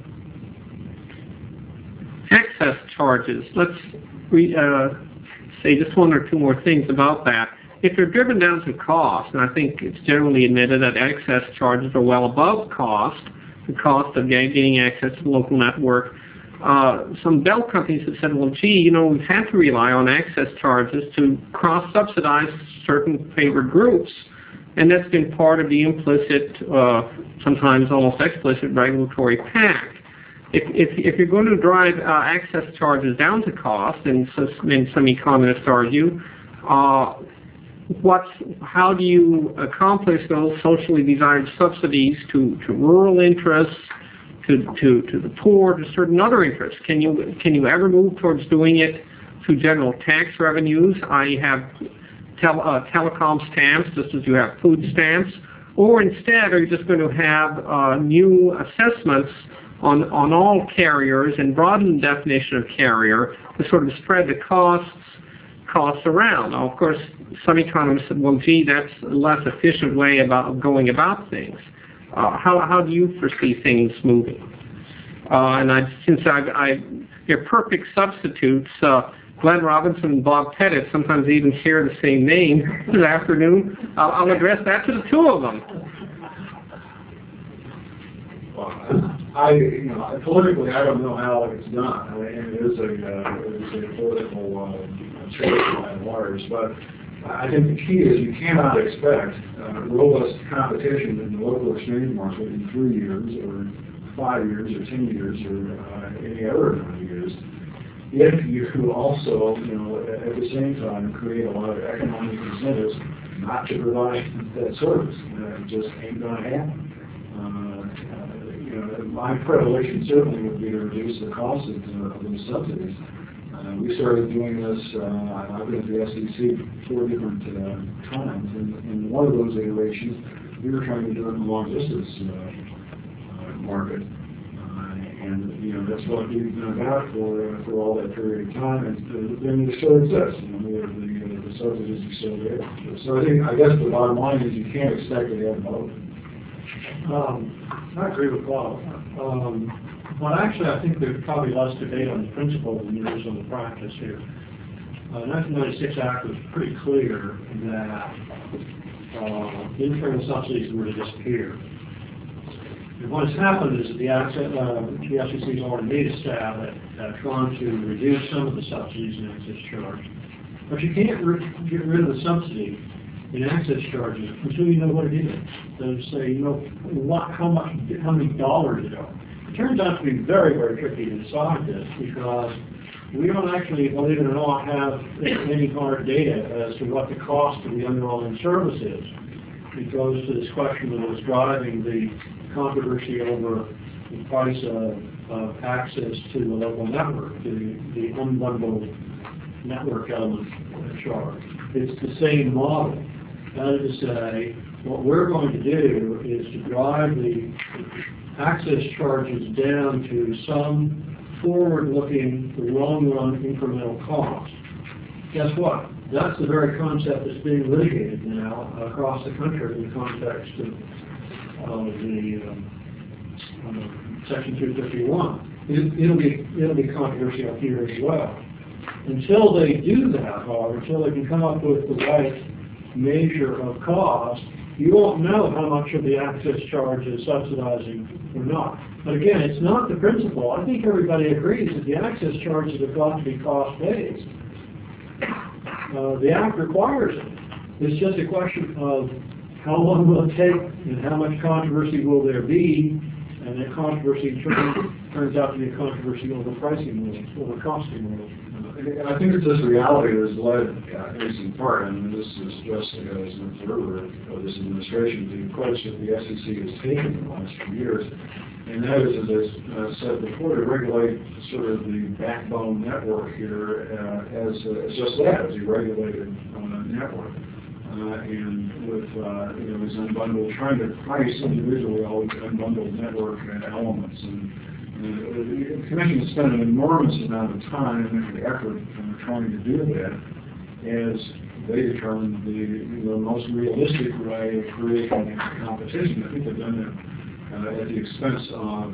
Access charges. Let's re, uh, say just one or two more things about that. If they're driven down to cost, and I think it's generally admitted that access charges are well above cost, the cost of getting access to the local network, uh, some Bell companies have said, well, gee, you know, we've had to rely on access charges to cross-subsidize certain favored groups, and that's been part of the implicit, uh, sometimes almost explicit regulatory pact. If, if, if you're going to drive uh, access charges down to cost, and, so, and some economists argue, uh, what's, how do you accomplish those socially desired subsidies to, to rural interests, to, to, to the poor, to certain other interests? Can you, can you ever move towards doing it through general tax revenues? I have tel, uh, telecom stamps, just as you have food stamps, or instead are you just going to have uh, new assessments on, on all carriers and broaden the definition of carrier to sort of spread the costs costs around? Now, of course, some economists said, well, gee, that's a less efficient way about going about things. Uh, how, how do you foresee things moving? Uh, and I, since I, I, they're perfect substitutes, uh, Glenn Robinson and Bob Pettit, sometimes they even share the same name this afternoon. I'll, I'll address that to the two of them. I, you know, politically, I don't know how it's done. I mean, it is a, uh, it is a political uh, choice by and large, but I think the key is you cannot expect uh, robust competition in the local exchange market in three years, or five years, or ten years, or uh, any other amount of years, if you also, you know, at the same time create a lot of economic incentives not to provide that service. Uh, it just ain't going to happen. Uh, You know, my predilection certainly would be to reduce the cost of, uh, of those subsidies. Uh, we started doing this, uh, I've been at the S E C four different uh, times, and in one of those iterations, we were trying to do it in the long distance uh, uh, market. Uh, and, you know, that's what we've been about for, uh, for all that period of time, and uh, then it still exists. You know, the, the, the subsidies are still there. So I think, I guess the bottom line is you can't expect to have both. Um, I agree with Bob. Um, but actually, I think there's probably less debate on the principle than there is on the practice here. Uh, nineteen ninety-six Act was pretty clear that uh, internal subsidies were to disappear. And what has happened is that the, access, uh, the S E C has already made a stab at uh, trying to reduce some of the subsidies in access charge. But you can't re get rid of the subsidy in access charges until you know what it is. So say, you know, what, how much, how many dollars it are. It turns out to be very, very tricky to decide this because we don't actually, believe it or not, have any hard data as to what the cost of the underlying service is. It goes to this question that was driving the controversy over the price of, of access to the local network, the, the unbundled network element charge. It's the same model. That is to say, what we're going to do is to drive the access charges down to some forward-looking, long-run incremental cost. Guess what? That's the very concept that's being litigated now across the country in the context of, of the um, uh, Section two fifty-one. It, it'll be it'll be controversial here as well. Until they do that, however, until they can come up with the right measure of cost, you won't know how much of the access charge is subsidizing or not. But again, it's not the principle. I think everybody agrees that the access charges have got to be cost-based. Uh, the Act requires it. It's just a question of how long will it take and how much controversy will there be? And that controversy turns, turns out to be a controversy over pricing rules, over costing rules. And I think it's this reality that's led, uh, at least in part, and this is just as an observer of this administration, the approach that the S E C has taken in the last few years. And that is, as I uh, said before, to regulate sort of the backbone network here uh, as, uh, as just that, as a regulated uh, network. Uh, and with, uh, you know, these unbundled, trying to price individually all these unbundled network uh, elements. And uh, the Commission has spent an enormous amount of time and effort uh, trying to do that as they determine the, you know, most realistic way of creating competition. I think they've done that uh, at the expense of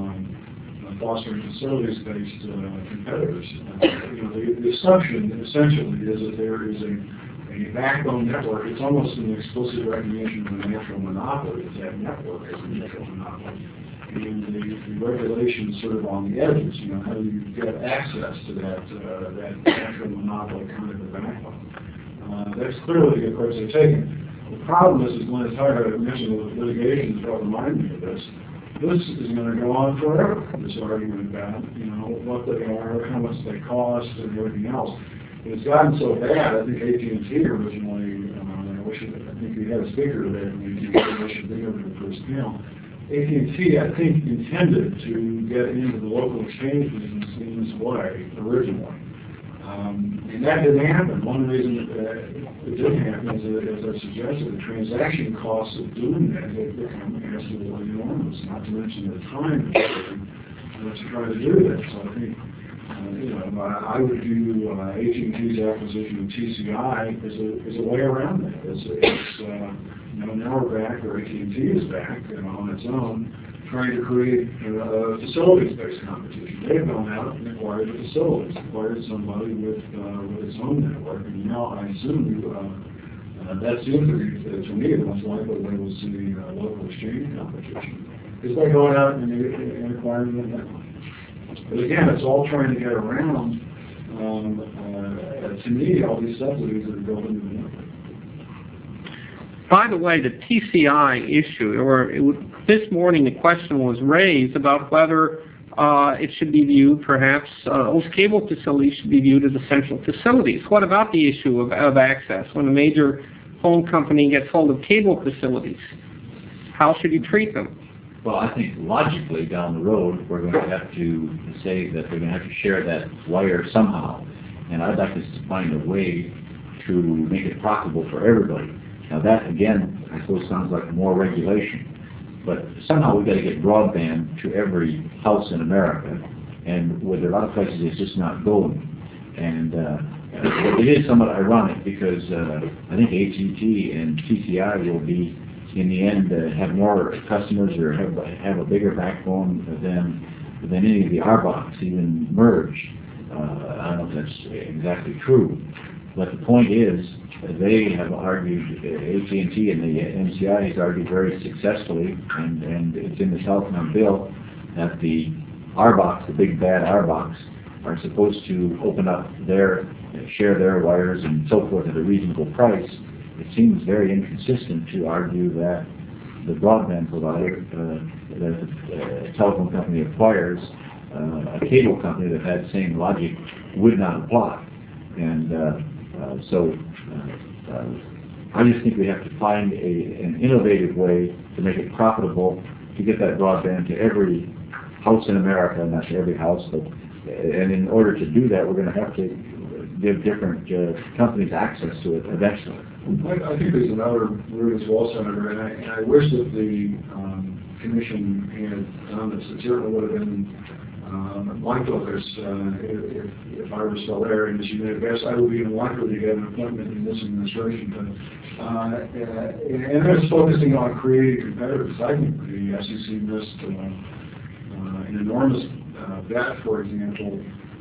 um, fostering facilities-based uh, competitors. Uh, you know, the, the assumption essentially is that there is a A backbone network. It's almost an explicit recognition of a natural monopoly. It's that network as a natural monopoly. And the, the regulations sort of on the edges, you know, how do you get access to that, uh, that natural monopoly kind of a backbone? Uh, that's clearly the approach they're taking. The problem is, as Glenn Tyler mentioned, the litigation is what reminded me of this. This is going to go on forever, this argument about, you know, what they are, how much they cost, and everything else. It's gotten so bad, I think A T and T originally, um, I wish it, I think we had a speaker there, and we should be over the first panel. A T and T, I think, intended to get into the local exchange business in this way originally. Um, and that didn't happen. One reason that uh, it didn't happen is that, as I suggested, the transaction costs of doing that have become absolutely enormous, not to mention the time uh, to try to do that. So I think Uh, you know, I would view uh, A T and T's acquisition of T C I as a, as a way around that. It's, it's uh, you know, now we're back, or A T and T is back, you know, on its own, trying to create uh, facilities-based competition. They've gone out and acquired the facilities, acquired somebody with, uh, with its own network, and now I assume uh, uh, that seems to be, uh, to me, the most likely way we'll see uh, local exchange competition. Is by going out and, and acquiring the network. But again, it's all trying to get around, um, uh, to me, all these subsidies that are built into the network. By the way, the T C I issue, or it would, this morning the question was raised about whether uh, it should be viewed, perhaps, uh, those cable facilities should be viewed as essential facilities. What about the issue of, of access? When a major phone company gets hold of cable facilities, how should you treat them? Well, I think logically down the road, we're going to have to say that they're going to have to share that wire somehow. And I'd like us to find a way to make it profitable for everybody. Now that, again, I suppose sounds like more regulation. But somehow we've got to get broadband to every house in America. And with a lot of places, it's just not going. And uh, it is somewhat ironic because uh, I think A T and T and T C I will be, in the end, uh, have more customers or have, have a bigger backbone than than any of the R BOCs even merged. Uh, I don't know if that's exactly true, but the point is they have argued, uh, A T and T and the M C I has argued very successfully, and, and it's in the Telecom bill, that the R BOCs, the big bad R BOCs, are supposed to open up their, share their wires and so forth at a reasonable price. It seems very inconsistent to argue that the broadband provider, uh, that a telephone company acquires uh, a cable company that had the same logic would not apply. And uh, uh, so uh, uh, I just think we have to find a, an innovative way to make it profitable to get that broadband to every house in America, not to every house, but and in order to do that, we're going to have to give different uh, companies access to it eventually. I, I think there's another route as well, Senator, and I, and I wish that the um, Commission had done this. It certainly would have been um, my focus uh, if, if I were still there. And as you may guess, I would be likely to get an appointment in this administration. But, uh, and, and that's focusing on creating competitors. I think the S E C missed uh, uh, an enormous uh, bet, for example,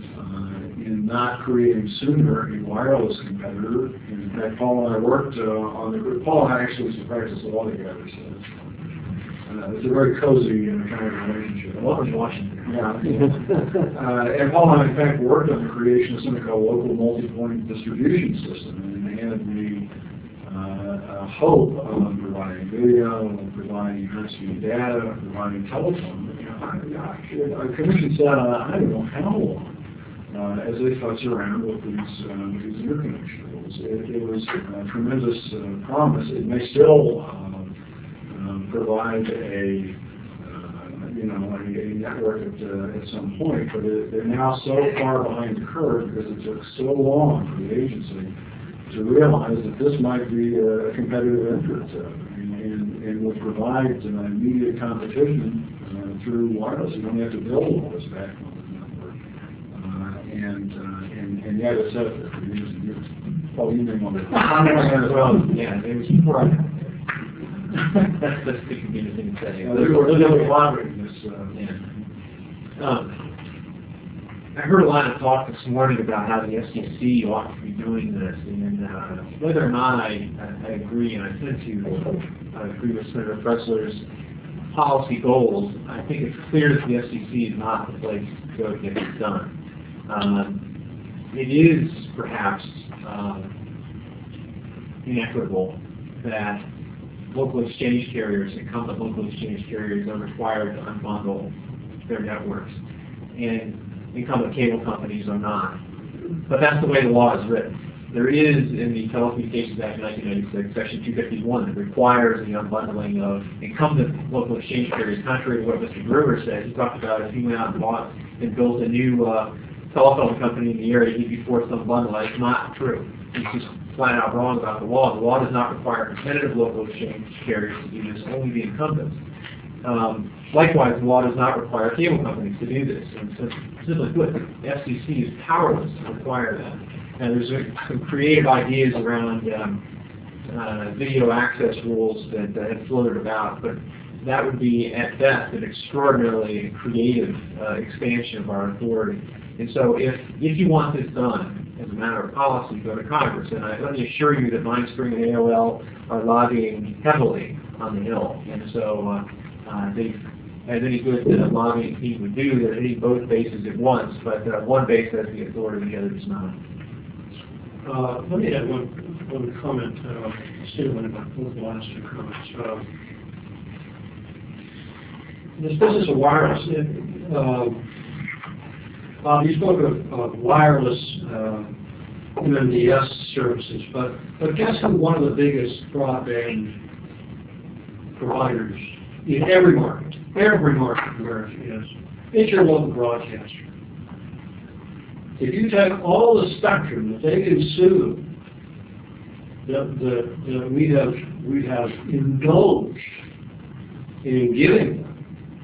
in not creating sooner a wireless competitor. In fact, Paul and I worked uh, on the group. Paul and I actually used to practice law together, so uh, it's a very cozy uh, kind of relationship. Welcome to Washington. Yeah. uh, and Paul and I, in fact, worked on the creation of something called local multi-point distribution system, and they had the uh, uh, uh, hope on providing video, on providing high-speed data, providing telephone. You know, I, I, our commission said, uh, I don't know how long, uh, as they fuss around with these, uh, these interconnection rules. It, it was a tremendous uh, promise. It may still um, um, provide a you know, a, a network at, uh, at some point, but it, they're now so far behind the curve because it took so long for the agency to realize that this might be a competitive entrant uh, and, and, and will provide uh, immediate competition uh, through wireless. You don't have to build all this backbone network. Uh, and, uh, and, and yet it's out there for years and years. Oh, you may want to... Well, yeah, it was right. That's that's the community thing to say. Uh, they're really collaborating this. Uh, yeah. Um, I heard a lot of talk this morning about how the F C C ought to be doing this, and uh, whether or not I, I, I agree, and I tend to uh, agree with Senator Pressler's policy goals, I think it's clear that the F C C is not the place to go to get this done. Um, it is perhaps um, inequitable that local exchange carriers, incumbent local exchange carriers, are required to unbundle their networks, and incumbent cable companies are not. But that's the way the law is written. There is, in the Telecommunications Act of nineteen ninety-six, Section two fifty-one, that requires the unbundling of incumbent local exchange carriers, contrary to what Mister Brewer said. He talked about if he went out and bought and built a new uh, telephone company in the area, he'd be forced to unbundle. That's not true. He's just flat out wrong about the law. The law does not require competitive local exchange carriers to do this, only the incumbents. Um, likewise, the law does not require cable companies to do this. And so, simply put, the F C C is powerless to require that. And there's a, some creative ideas around um, uh, video access rules that, that have floated about, but that would be, at best, an extraordinarily creative uh, expansion of our authority. And so if, if you want this done, as a matter of policy, go to Congress. And I, let me assure you that Mindspring and A O L are lobbying heavily on the Hill. And so uh, uh, they, as any good uh, lobbying team would do, they're hitting both bases at once, but uh, one base has the authority, the other does not. Uh, let me add one, one comment, uh, stealing about the last two comments. Uh, this business of wireless, it, uh, Bob, you spoke of, of wireless uh, M M D S services, but, but guess who one of the biggest broadband providers in every market, every market in America is? It's your local broadcaster. If you take all the spectrum that they consume, that, that, that we have we have indulged in giving them,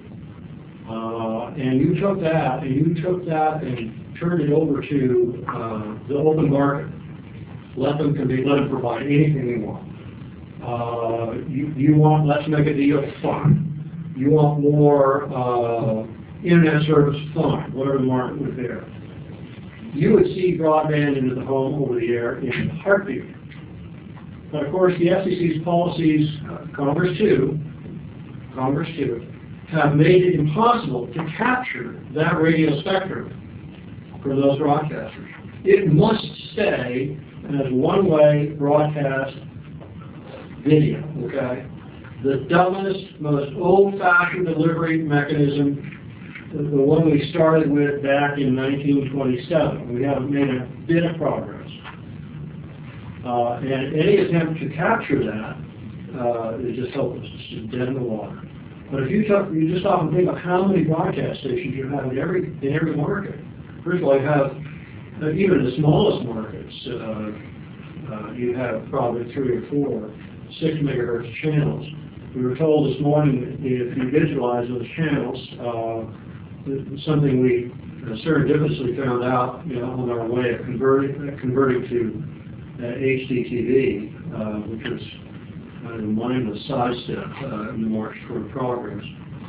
Uh, and you took that, and you took that and turned it over to uh, the open market. Let them can be, let them provide anything they want. Uh, you, you want, let's make a deal, fine. You want more uh, internet service, fine, whatever the market was there. You would see broadband into the home over the air in a heartbeat. But of course, the F C C's policies, uh, Congress too, Congress too, have made it impossible to capture that radio spectrum for those broadcasters. It must stay as one-way broadcast video, okay? The dumbest, most old-fashioned delivery mechanism, the one we started with back in nineteen twenty-seven. We haven't made a bit of progress. Uh, and any attempt to capture that uh, is just hopeless. It's just dead in the water. But if you took, you just often think of how many broadcast stations you have in every in every market. First of all, you have uh, even the smallest markets. Uh, uh, you have probably three or four six megahertz channels. We were told this morning that if you visualize those channels, uh, something we uh, serendipitously found out, you know, on our way of converting uh, converting to uh, H D T V, uh, which was kind of a mindless sidestep uh, in the march toward progress.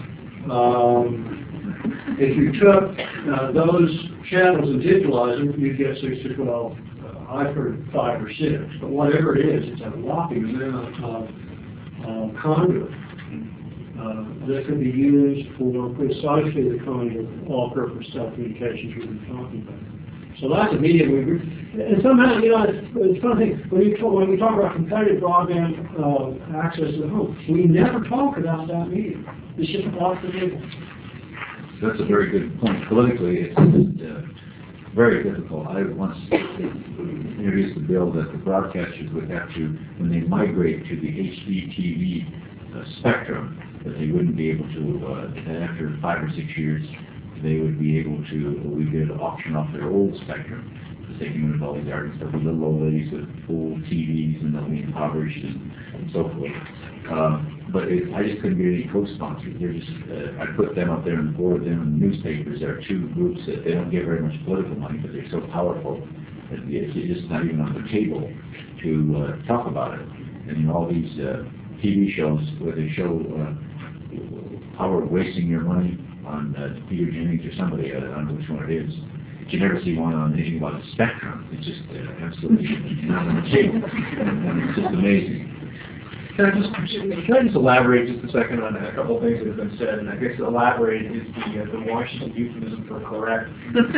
Um, if you took uh, those channels and digitalized them, you'd get six to twelve. Uh, I've heard five or six, but whatever it is, it's a whopping amount of uh, conduit uh, that can be used for precisely the kind of all-purpose telecommunications we've been talking about. So that's a medium we, and somehow, you know, it's, it's funny, when, you talk, when we talk about competitive broadband uh, access to the home, we never talk about that medium. It's just off the table. That's a very good point. Politically, it's uh, very difficult. I once introduced the bill that the broadcasters would have to, when they migrate to the H D T V uh, spectrum, that they wouldn't be able to, uh, after five or six years, they would be able to, we did auction off their old spectrum. Because they can move all these artists, there'll be little old ladies with full T Vs and they'll be impoverished and, and so forth. Um, but it, I just couldn't get any co-sponsors. They're just, uh, I put them up there and board them in the newspapers. There are two groups that they don't get very much political money, but they're so powerful that it's just not even on the table to uh, talk about it. And you know, all these uh, T V shows where they show uh, power wasting your money on uh, Peter Jennings or somebody, I don't know which one it is. But you never see one on anything about the spectrum. It's just uh, absolutely not on the table. And it's just amazing. Can I just can I just elaborate just a second on a couple of things that have been said? And I guess elaborate is the uh, the Washington euphemism for correct.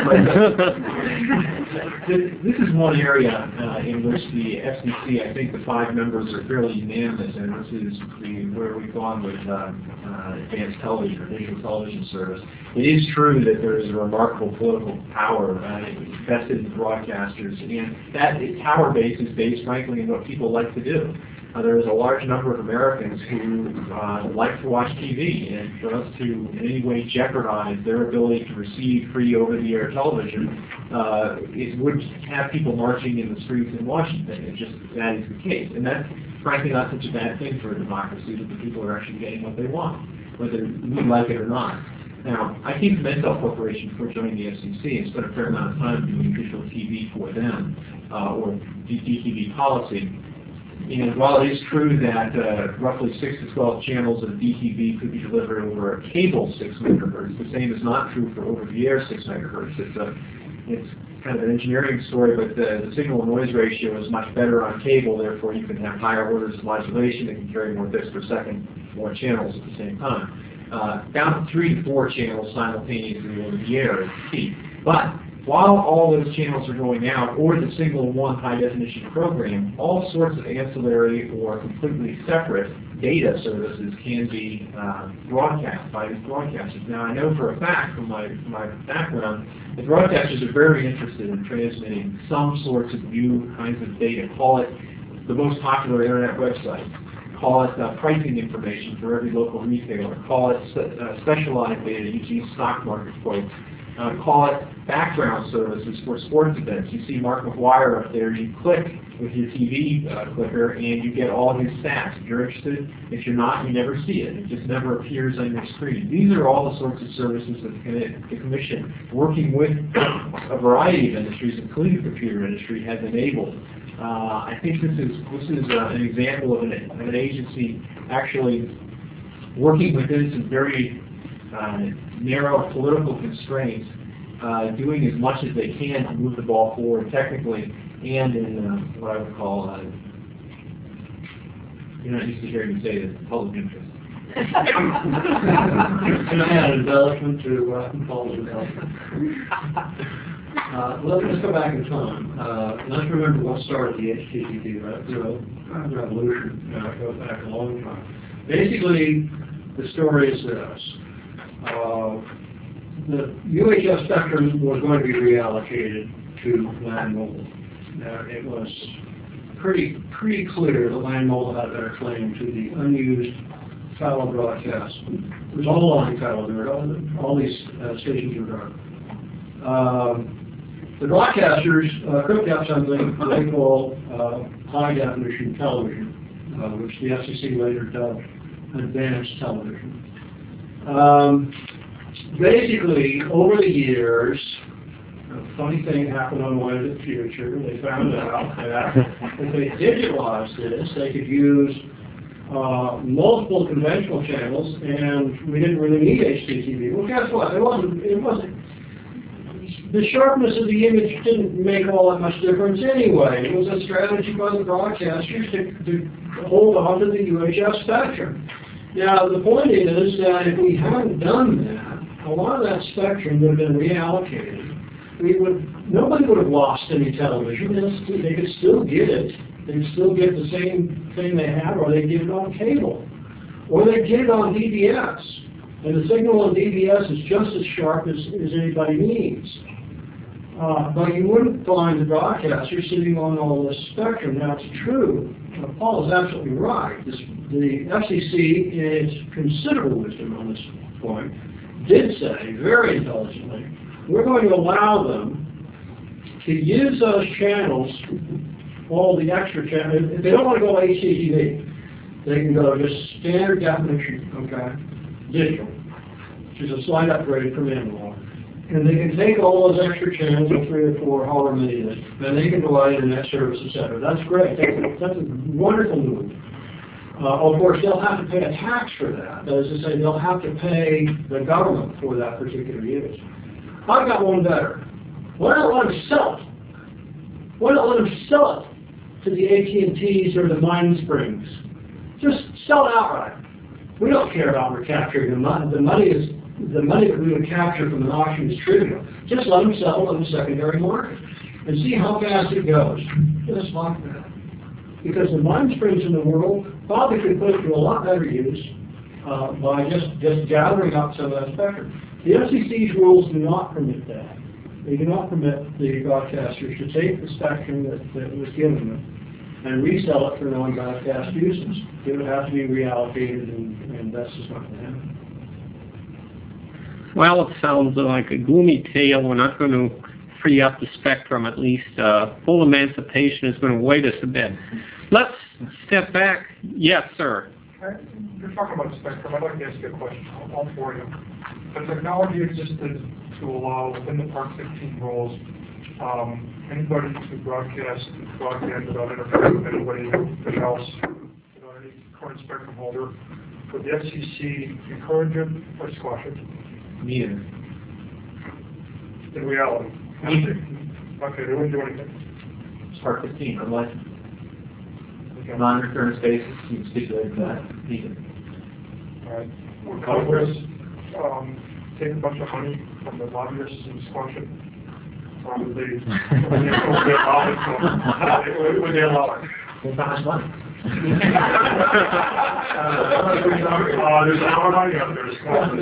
This is one area uh, in which the F C C, I think the five members are fairly unanimous, and this is the where we've gone with uh, uh, advanced television or digital television service. It is true that there is a remarkable political power uh, vested in broadcasters, and that power base is based, frankly, in what people like to do. Uh, there is a large number of Americans who uh, like to watch T V, and for us to in any way jeopardize their ability to receive free over-the-air television, uh, it would have people marching in the streets in Washington. It just that is the case, and that's frankly not such a bad thing for a democracy that the people are actually getting what they want, whether we like it or not. Now, I came from Intel Corporation before joining the F C C and spent a fair amount of time doing digital T V for them, uh, or D T V policy. And while it is true that uh, roughly six to twelve channels of D T V could be delivered over a cable six megahertz, the same is not true for over-the-air six megahertz. It's a, it's kind of an engineering story, but the, the signal-to-noise ratio is much better on cable. Therefore, you can have higher orders of modulation that can carry more bits per second, more channels at the same time. Uh, down to three to four channels simultaneously over the air is key. But while all those channels are going out, or the single one high-definition program, all sorts of ancillary or completely separate data services can be uh, broadcast by these broadcasters. Now, I know for a fact from my, my background that broadcasters are very interested in transmitting some sorts of new kinds of data. Call it the most popular internet website. Call it uh, pricing information for every local retailer. Call it uh, specialized data, U G stock market quotes. Uh, call it background services for sports events. You see Mark McGwire up there, you click with your T V uh, clicker and you get all his stats. If you're interested, if you're not, you never see it. It just never appears on your screen. These are all the sorts of services that the Commission, working with a variety of industries, including the computer industry, has enabled. Uh, I think this is, this is uh, an example of an, of an agency actually working within some very uh, narrow political constraints, uh, doing as much as they can to move the ball forward technically and in uh, what I would call, uh, you're not used to hearing me say this, public interest. And I had an embellishment to uh, public interest. Uh, let, let's go back in time. Uh, let's remember what started the H T T P revolution. Uh, it goes back a long time. Basically, the story is this. Uh, the U H F spectrum was going to be reallocated to land mobile. Uh, it was pretty pretty clear that land mobile had their claim to the unused fallow broadcast. It was all line fallow. There were all, all these uh, stations were dark. Um, the broadcasters uh, cooked up something they call uh, high definition television, uh, which the F C C later dubbed advanced television. Um, basically, over the years, a funny thing happened on the way to the future. They found out that if they digitalized this, they could use uh, multiple conventional channels, and we didn't really need H D T V. Well, guess what? It wasn't. It wasn't. The sharpness of the image didn't make all that much difference anyway. It was a strategy by the broadcasters to, to hold on to the U H F spectrum. Now, the point is that if we hadn't done that, a lot of that spectrum would have been reallocated we would, nobody would have lost any television. They they could still get it. They could still get the same thing they had, or they get it on cable. Or they get it on D B S. And the signal on D B S is just as sharp as, as anybody needs. Uh, but you wouldn't find the broadcaster sitting on all this spectrum. Now, it's true. Uh, Paul is absolutely right. This, the F C C, in its considerable wisdom on this point, did say, very intelligently, we're going to allow them to use those channels, all the extra channels. If they don't want to go H D T V, they can go just standard definition, okay, digital, which is a slight upgrade from analog. And they can take all those extra channels, or three or four, however many it is, and they can provide internet service, et cetera. That's great. That's a, that's a wonderful move. Uh, of course, they'll have to pay a tax for that. That is to say, they'll have to pay the government for that particular use. I've got one better. Why not let them sell it? Why not let them sell it to the A T and T's or the Mind Springs? Just sell it outright. We don't care about recapturing the money. The money is the money that we would capture from an auction is trivial. Just let them sell on the secondary market and see how fast it goes. Just like that. Because the Mind Springs in the world probably could put it to a lot better use uh, by just, just gathering up some of that spectrum. The F C C's rules do not permit that. They do not permit the broadcasters to take the spectrum that, that was given them and resell it for non-broadcast uses. It would have to be reallocated, and, and that's just not going to happen. Well, it sounds like a gloomy tale. We're not going to free up the spectrum. At least uh, full emancipation is going to wait us a bit. Let's step back. Yes, sir. You're talking about spectrum. I'd like to ask you a question, all for you. The technology existed to allow, within the Part fifteen rules, um, anybody to broadcast, broadcast without interfering with anybody else, without any current spectrum holder. Would the F C C encourage it or squash it? Neither. In reality? Neither. Okay, they wouldn't do anything. It's Part fifteen, unlicensed. Okay. Non-recurrence basis, you stipulated that. Neither. All right. Would Congress um, take a bunch of money from the lobbyists and squash it? Or would they, would they allow it? So, would they allow it? Well, how much money? uh, there's a lot of money out there.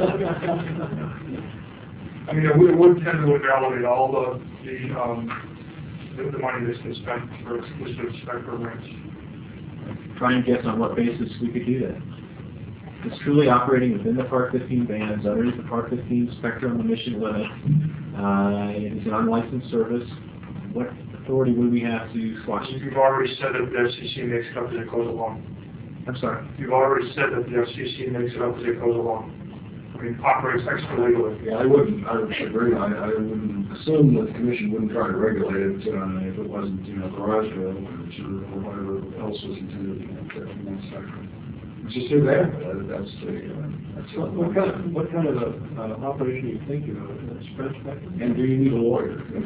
I mean, it would, it would tend to invalidate all the the, um, the, the money that's been spent for exclusive spectrum rights. Try and guess on what basis we could do that. It's truly operating within the Part fifteen bands, under the Part fifteen spectrum emission limit. Uh, it is an unlicensed service. What authority would we have to squash it? You've already said that the F C C makes it up as it goes along. I'm sorry? You've already said that the F C C makes it up as it goes along. I mean, operates extra legally. Yeah, I wouldn't, I would agree. I, I wouldn't assume that the commission wouldn't try to regulate it uh, if it wasn't, you know, garage sale or whatever else was intended in that spectrum. It's just too bad. That, that's the, uh, that's What, what kind of, what kind of a, uh, operation are you thinking of? A spread spectrum? And do you need a lawyer? That's,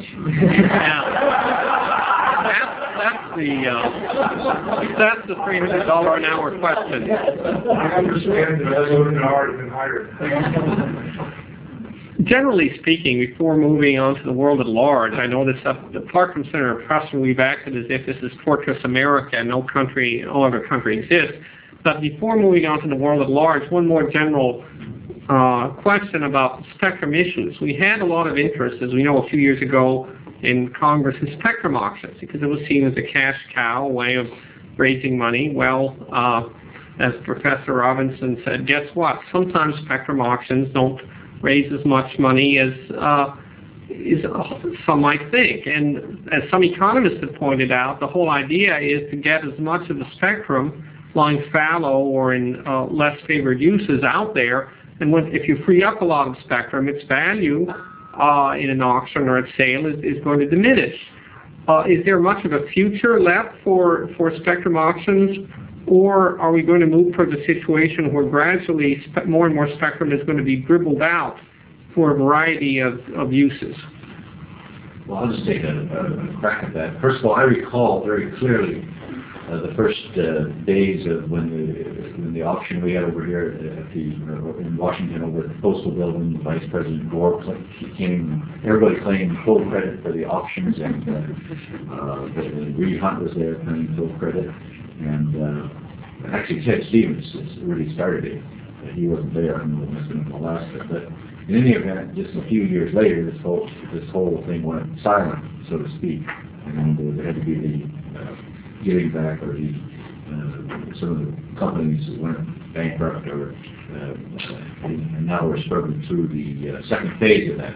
that's, that's the uh, that's the three hundred dollar an hour question. I understand that that's already been hired. Generally speaking, before moving on to the world at large, I know this up the Parkland Center Press, we've acted as if this is Fortress America and no country, no other country exists. But before moving on to the world at large, one more general uh, question about spectrum issues. We had a lot of interest, as we know, a few years ago in Congress in spectrum auctions because it was seen as a cash cow, a way of raising money. Well, uh, as Professor Robinson said, guess what? Sometimes spectrum auctions don't raise as much money as uh, is uh, some might think. And as some economists have pointed out, the whole idea is to get as much of the spectrum lying fallow or in uh, less favored uses out there. And when, if you free up a lot of spectrum, its value uh, in an auction or a sale is, is going to diminish. Uh, is there much of a future left for, for spectrum auctions, or are we going to move towards a situation where gradually spe- more and more spectrum is going to be dribbled out for a variety of, of uses? Well, I'll just take a, a, a crack at that. First of all, I recall very clearly uh, the first uh, days of when the when the auction we had over here at the uh, in Washington over at the Postal Building, Vice President Gore came. Everybody claimed full credit for the auctions, and uh, uh, the, Reed Hunt was there claiming full credit, and uh, actually Ted Stevens really started it. He wasn't there. I don't know, it must have been in Alaska, but in any event, just a few years later, this whole this whole thing went silent, so to speak, and uh, there had to be the uh, giving back, or the uh, some of the companies that went bankrupt, or uh, and now we're struggling through the uh, second phase of that.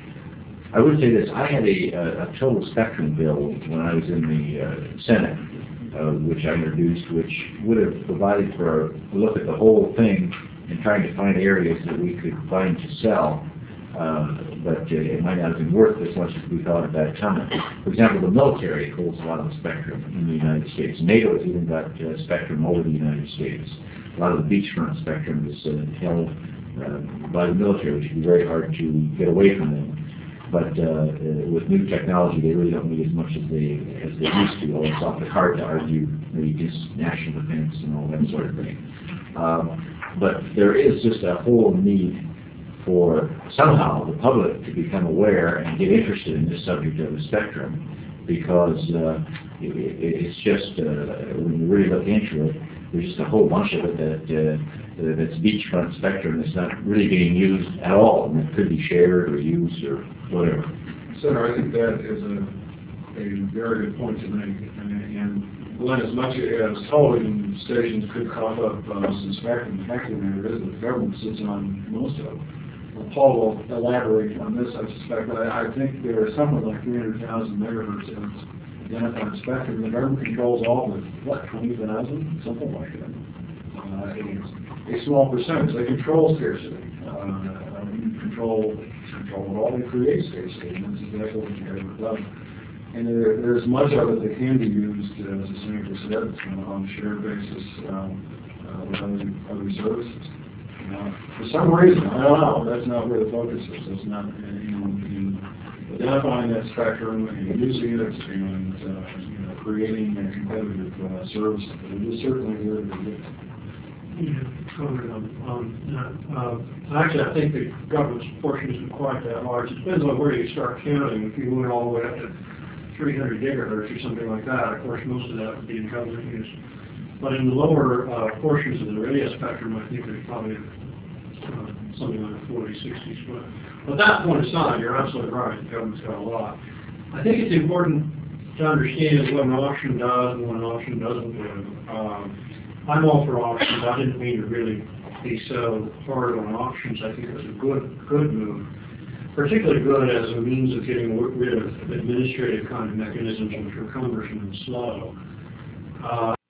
I would say this: I had a, a, a total spectrum bill when I was in the uh, Senate, uh, which I introduced, which would have provided for a look at the whole thing and trying to find areas that we could find to sell. Uh, but uh, it might not have been worth as much as we thought at that time. For example, the military holds a lot of spectrum in the United States. NATO has even got uh, spectrum over the United States. A lot of the beachfront spectrum is uh, held uh, by the military, which would be very hard to get away from them. But uh, uh, with new technology, they really don't need as much as they as they used to. Although it's often hard to argue maybe just national defense and all that sort of thing. Um, but there is just a whole need for somehow the public to become aware and get interested in this subject of the spectrum, because uh, it, it's just, uh, when you really look into it, there's just a whole bunch of it that uh, that's beachfront spectrum that's not really being used at all, and it could be shared or used or whatever. Senator, I think that is a, a very good point to make, and, and Glenn, as much as television stations could cough up uh, some spectrum, the fact of the matter is that the government sits on most of it. Well, Paul will elaborate on this, I suspect, but I, I think there are something like three hundred thousand megahertz of identified spectrum. The government controls all of it, what, twenty thousand? Something like that. Uh, a, a small percentage. They control scarcity. Uh, they control, control it all. They create scarcity, and that's exactly what the government does. And there, there's much of it that can be used, uh, as the Senator said, on a shared basis um, uh, with other, other services. Uh, for some reason, I don't know, that's not where the focus is. It's not in, in identifying that spectrum and using it and uh, you know, creating a competitive uh, service. But it is certainly very good. Yeah, comment on, on that. Uh, actually, I think the government's portion isn't quite that large. It depends on where you start counting. If you went all the way up to three hundred gigahertz or something like that, of course, most of that would be in government use. But in the lower uh, portions of the radio spectrum, I think there's probably uh, something like a forty, sixty split. But that point aside, you're absolutely right. The government's got a lot. I think it's important to understand what an auction does and what an auction doesn't do. Um, I'm all for auctions. I didn't mean to really be so hard on auctions. I think it was a good, good move. Particularly good as a means of getting rid of administrative kind of mechanisms which are cumbersome and slow. Uh,